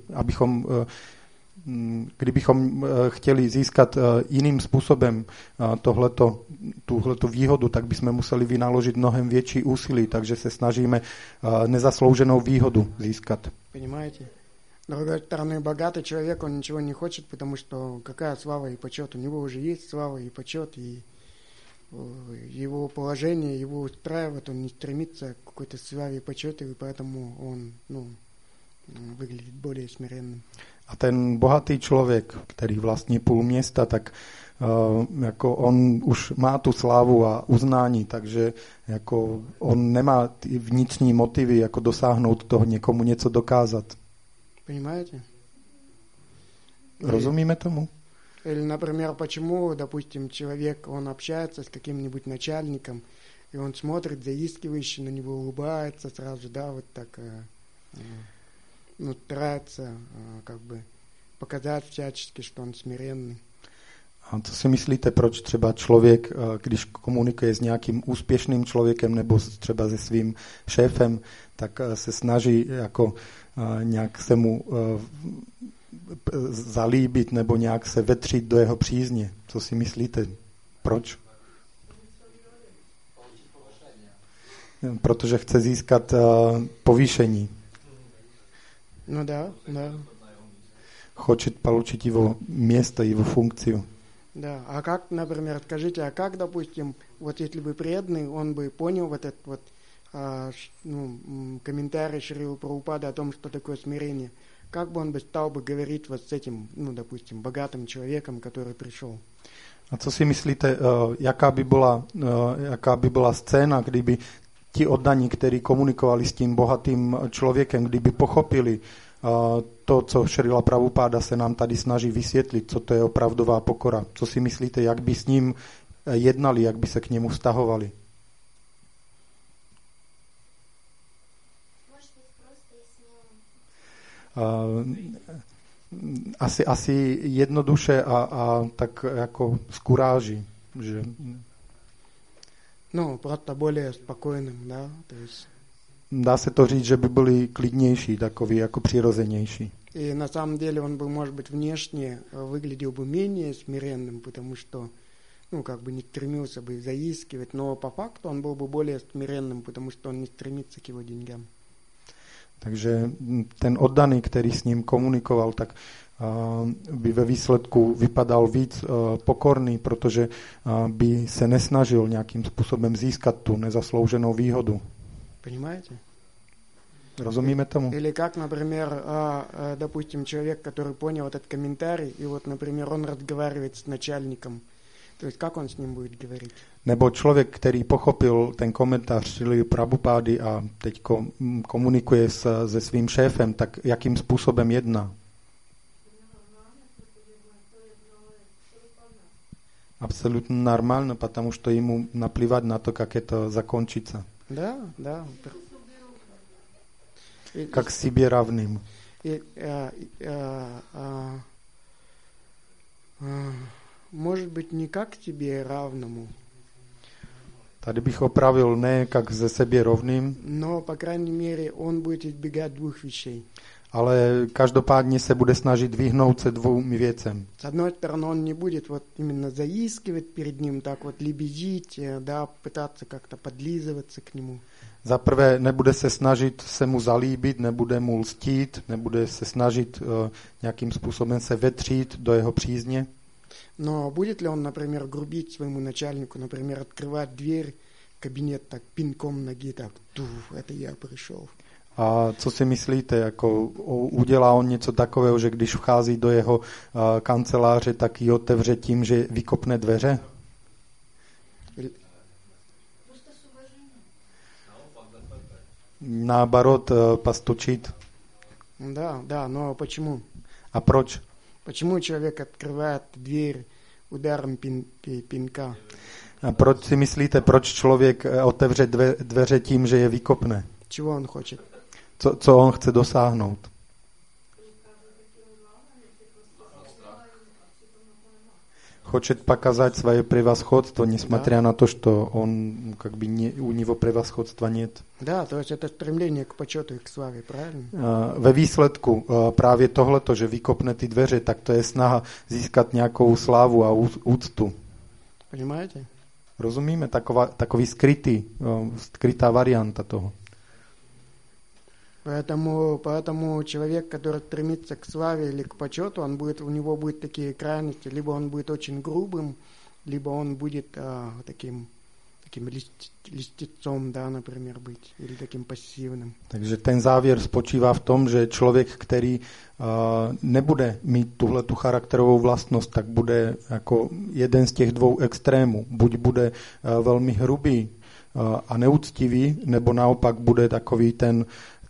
kdybychom chtěli získat jiným způsobem tuhleto výhodu, tak bychom museli vynaložit mnohem větší úsilí, takže se snažíme nezaslouženou výhodu získat. Понимаете? С другой стороны, богатый человек, он ничего не хочет, потому что какая слава и почет? У него уже есть слава и почет, и его положение, его устраивает, он не стремится к какой-то славе и почету, и поэтому он выглядит более смиренным. A ten bohatý člověk, který vlastní půl města, tak jako on už má tu slávu a uznání, takže jako on nemá ty vnitřní motivy, jako dosáhnout toho, někomu něco dokázat. Понимаете? Rozumíme tomu? Или, например, почему, допустим, человек, он общается с каким-нибудь начальником, и он смотрит заискивающе на него, улыбается сразу, да, вот так, ну, старается, как бы, показать всячески, что он смиренный. A co si myslíte, proč třeba člověk, když komunikuje s nějakým úspěšným člověkem nebo třeba se svým šéfem, tak se snaží jako nějak se mu zalíbit nebo nějak se vetřít do jeho přízně? Co si myslíte? Proč? Protože chce získat povýšení. Ну да, да. Хочет получить его место, его функцию. Да, а как, например, скажите, а как, допустим, вот если бы преданный, он бы понял вот этот вот комментарий Шрилы Прабхупады о том, что такое смирение, как бы он бы стал бы говорить вот с этим, ну, допустим, богатым человеком, который пришел? A co si myslíte, jaká by byla scéna, kdyby ti oddaní, kteří komunikovali s tím bohatým člověkem, kdyby pochopili to, co Šrila Prabhupáda se nám tady snaží vysvětlit, co to je opravdová pokora. Co si myslíte, jak by s ním jednali, jak by se k němu vztahovali? Asi jednoduše a tak jako z kuráží, že... No, просто более спокойным, да, то есть... Dá se to říct, že by byli klidnější, takový jako přirozenější. И на самом деле он бы, может быть, внешне выглядел бы менее смиренным, потому что, ну, как бы не стремился бы заискивать, но по факту он был бы более смиренным, потому что он не стремится к его деньгам. Takže ten oddaný, který s ním komunikoval, tak by ve výsledku vypadal víc pokorný, protože by se nesnažil nějakým způsobem získat tu nezaslouženou výhodu. Понимаете? Rozumíme tomu? Или как, например, допустим, человек, который понял этот комментарий, и вот, например, он разговаривает с начальником. То есть как он с ним будет говорить? Nebo člověk, který pochopil ten komentář Šrily Prabhupády a teď komunikuje se svým šéfem, tak jakým způsobem jedná? Абсолютно нормально, потому что ему наплевать на то, как это закончится. Да, да. Как себе равным. Может быть, не как тебе равному. Tady bych opravil ne как ze себе rovným. Но, по крайней мере, он будет избегать двух вещей. Ale každopádně se bude snažit vyhnout se dvou věcem. С одной стороны, он не будет вот именно заискивать перед ним, так вот лебезить, да, пытаться как-то подлизываться к нему. Za prvé nebude se snažit se mu zalíbit, nebude mu lstít, nebude se snažit nějakým způsobem se vetřít do jeho přízně. Но будет ли он, например, грубить своему начальнику, например, открывать дверь, кабинет так пинком ноги, так, это я пришел. A co si myslíte, jako udělá on něco takového, že když vchází do jeho kanceláře, tak ji otevře tím, že vykopne dveře? Naopak postočit. Да, но почему? A proč? Почему человек открывает дверь ударом пинка? A proč si myslíte, proč člověk otevře dveře tím, že je vykopne? Чего он хочет? Co on chce dosáhnout? Хочет показать свое превосходство, несмотря на то, что он как бы у него превосходства нет. Да, то есть это стремление к почету и к славе, правильно? Ve výsledku právě tohleto, že vykopne ty dveře, tak to je snaha získat nějakou slávu a úctu. Понимаете? Rozumíme? Takový skrytá varianta toho. Поэтому человек, который стремится к славе или к почету, у него будет такие крайности. Либо он будет очень грубым, либо он будет таким таким листецом, да, например, быть, или таким пассивным. Takže ten závěr spočívá v tom, že člověk, který nebude mít tuhletu charakterovou vlastnost, tak bude jako jeden z těch dvou extrémů. Buď bude velmi hrubý a neúctivý, nebo naopak bude takový ten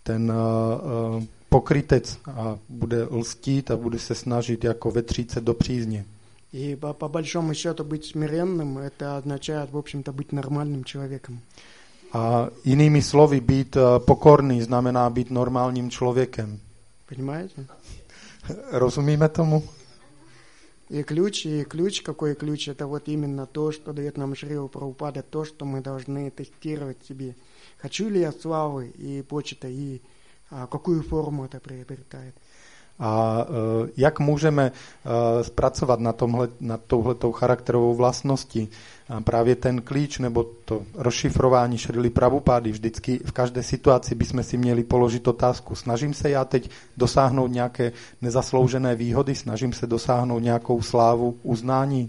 pokrytec a bude lstít a bude se snažit jako vetřít se do přízně. И по большому счету быть смиренным, это означает, в общем-то, быть нормальным человеком. A jinými slovy, být pokorný znamená být normálním člověkem. Понимаете? Rozumíme tomu? И ключ, какой ключ, это вот именно то, что дает нам Шрила Прабхупада, то, что мы должны тестировать себе. Хочу ли я славы и почета, и какую форму это приобретает. A jak můžeme zpracovat na touhletou charakterovou vlastností? A právě ten klíč nebo to rozšifrování Šrily Prabhupády, vždycky v každé situaci bychom si měli položit otázku. Snažím se já teď dosáhnout nějaké nezasloužené výhody? Snažím se dosáhnout nějakou slávu, uznání?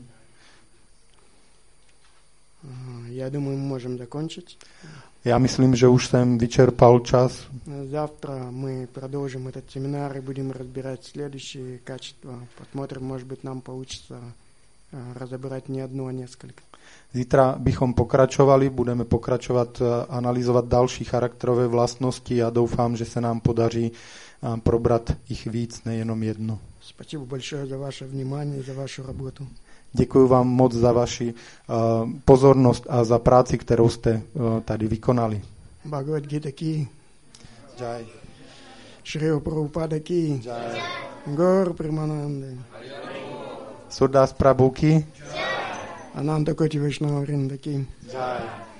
Я думаю, мы можем закончить. Já myslím, že už jsem vyčerpal čas. Завтра мы продолжим этот семинар и будем разбирать следующие качества. Посмотрим, может быть, нам получится разобрать не одно, а несколько. Zítra bychom pokračovali, budeme pokračovat, analyzovat další charakterové vlastnosti a doufám, že se nám podaří probrat jich víc, nejenom jedno. Спасибо большое за ваше внимание и за вашу работу. Děkuji vám moc za vaši pozornost a za práci, kterou jste tady vykonali. Bhagavad Gita ki. Jai. Šrila Prabhupada ki. Jai. Gaur Premananda. Surdas Prabhu ki. Ananta Koti Vaishnava Vrinda ki. Jai.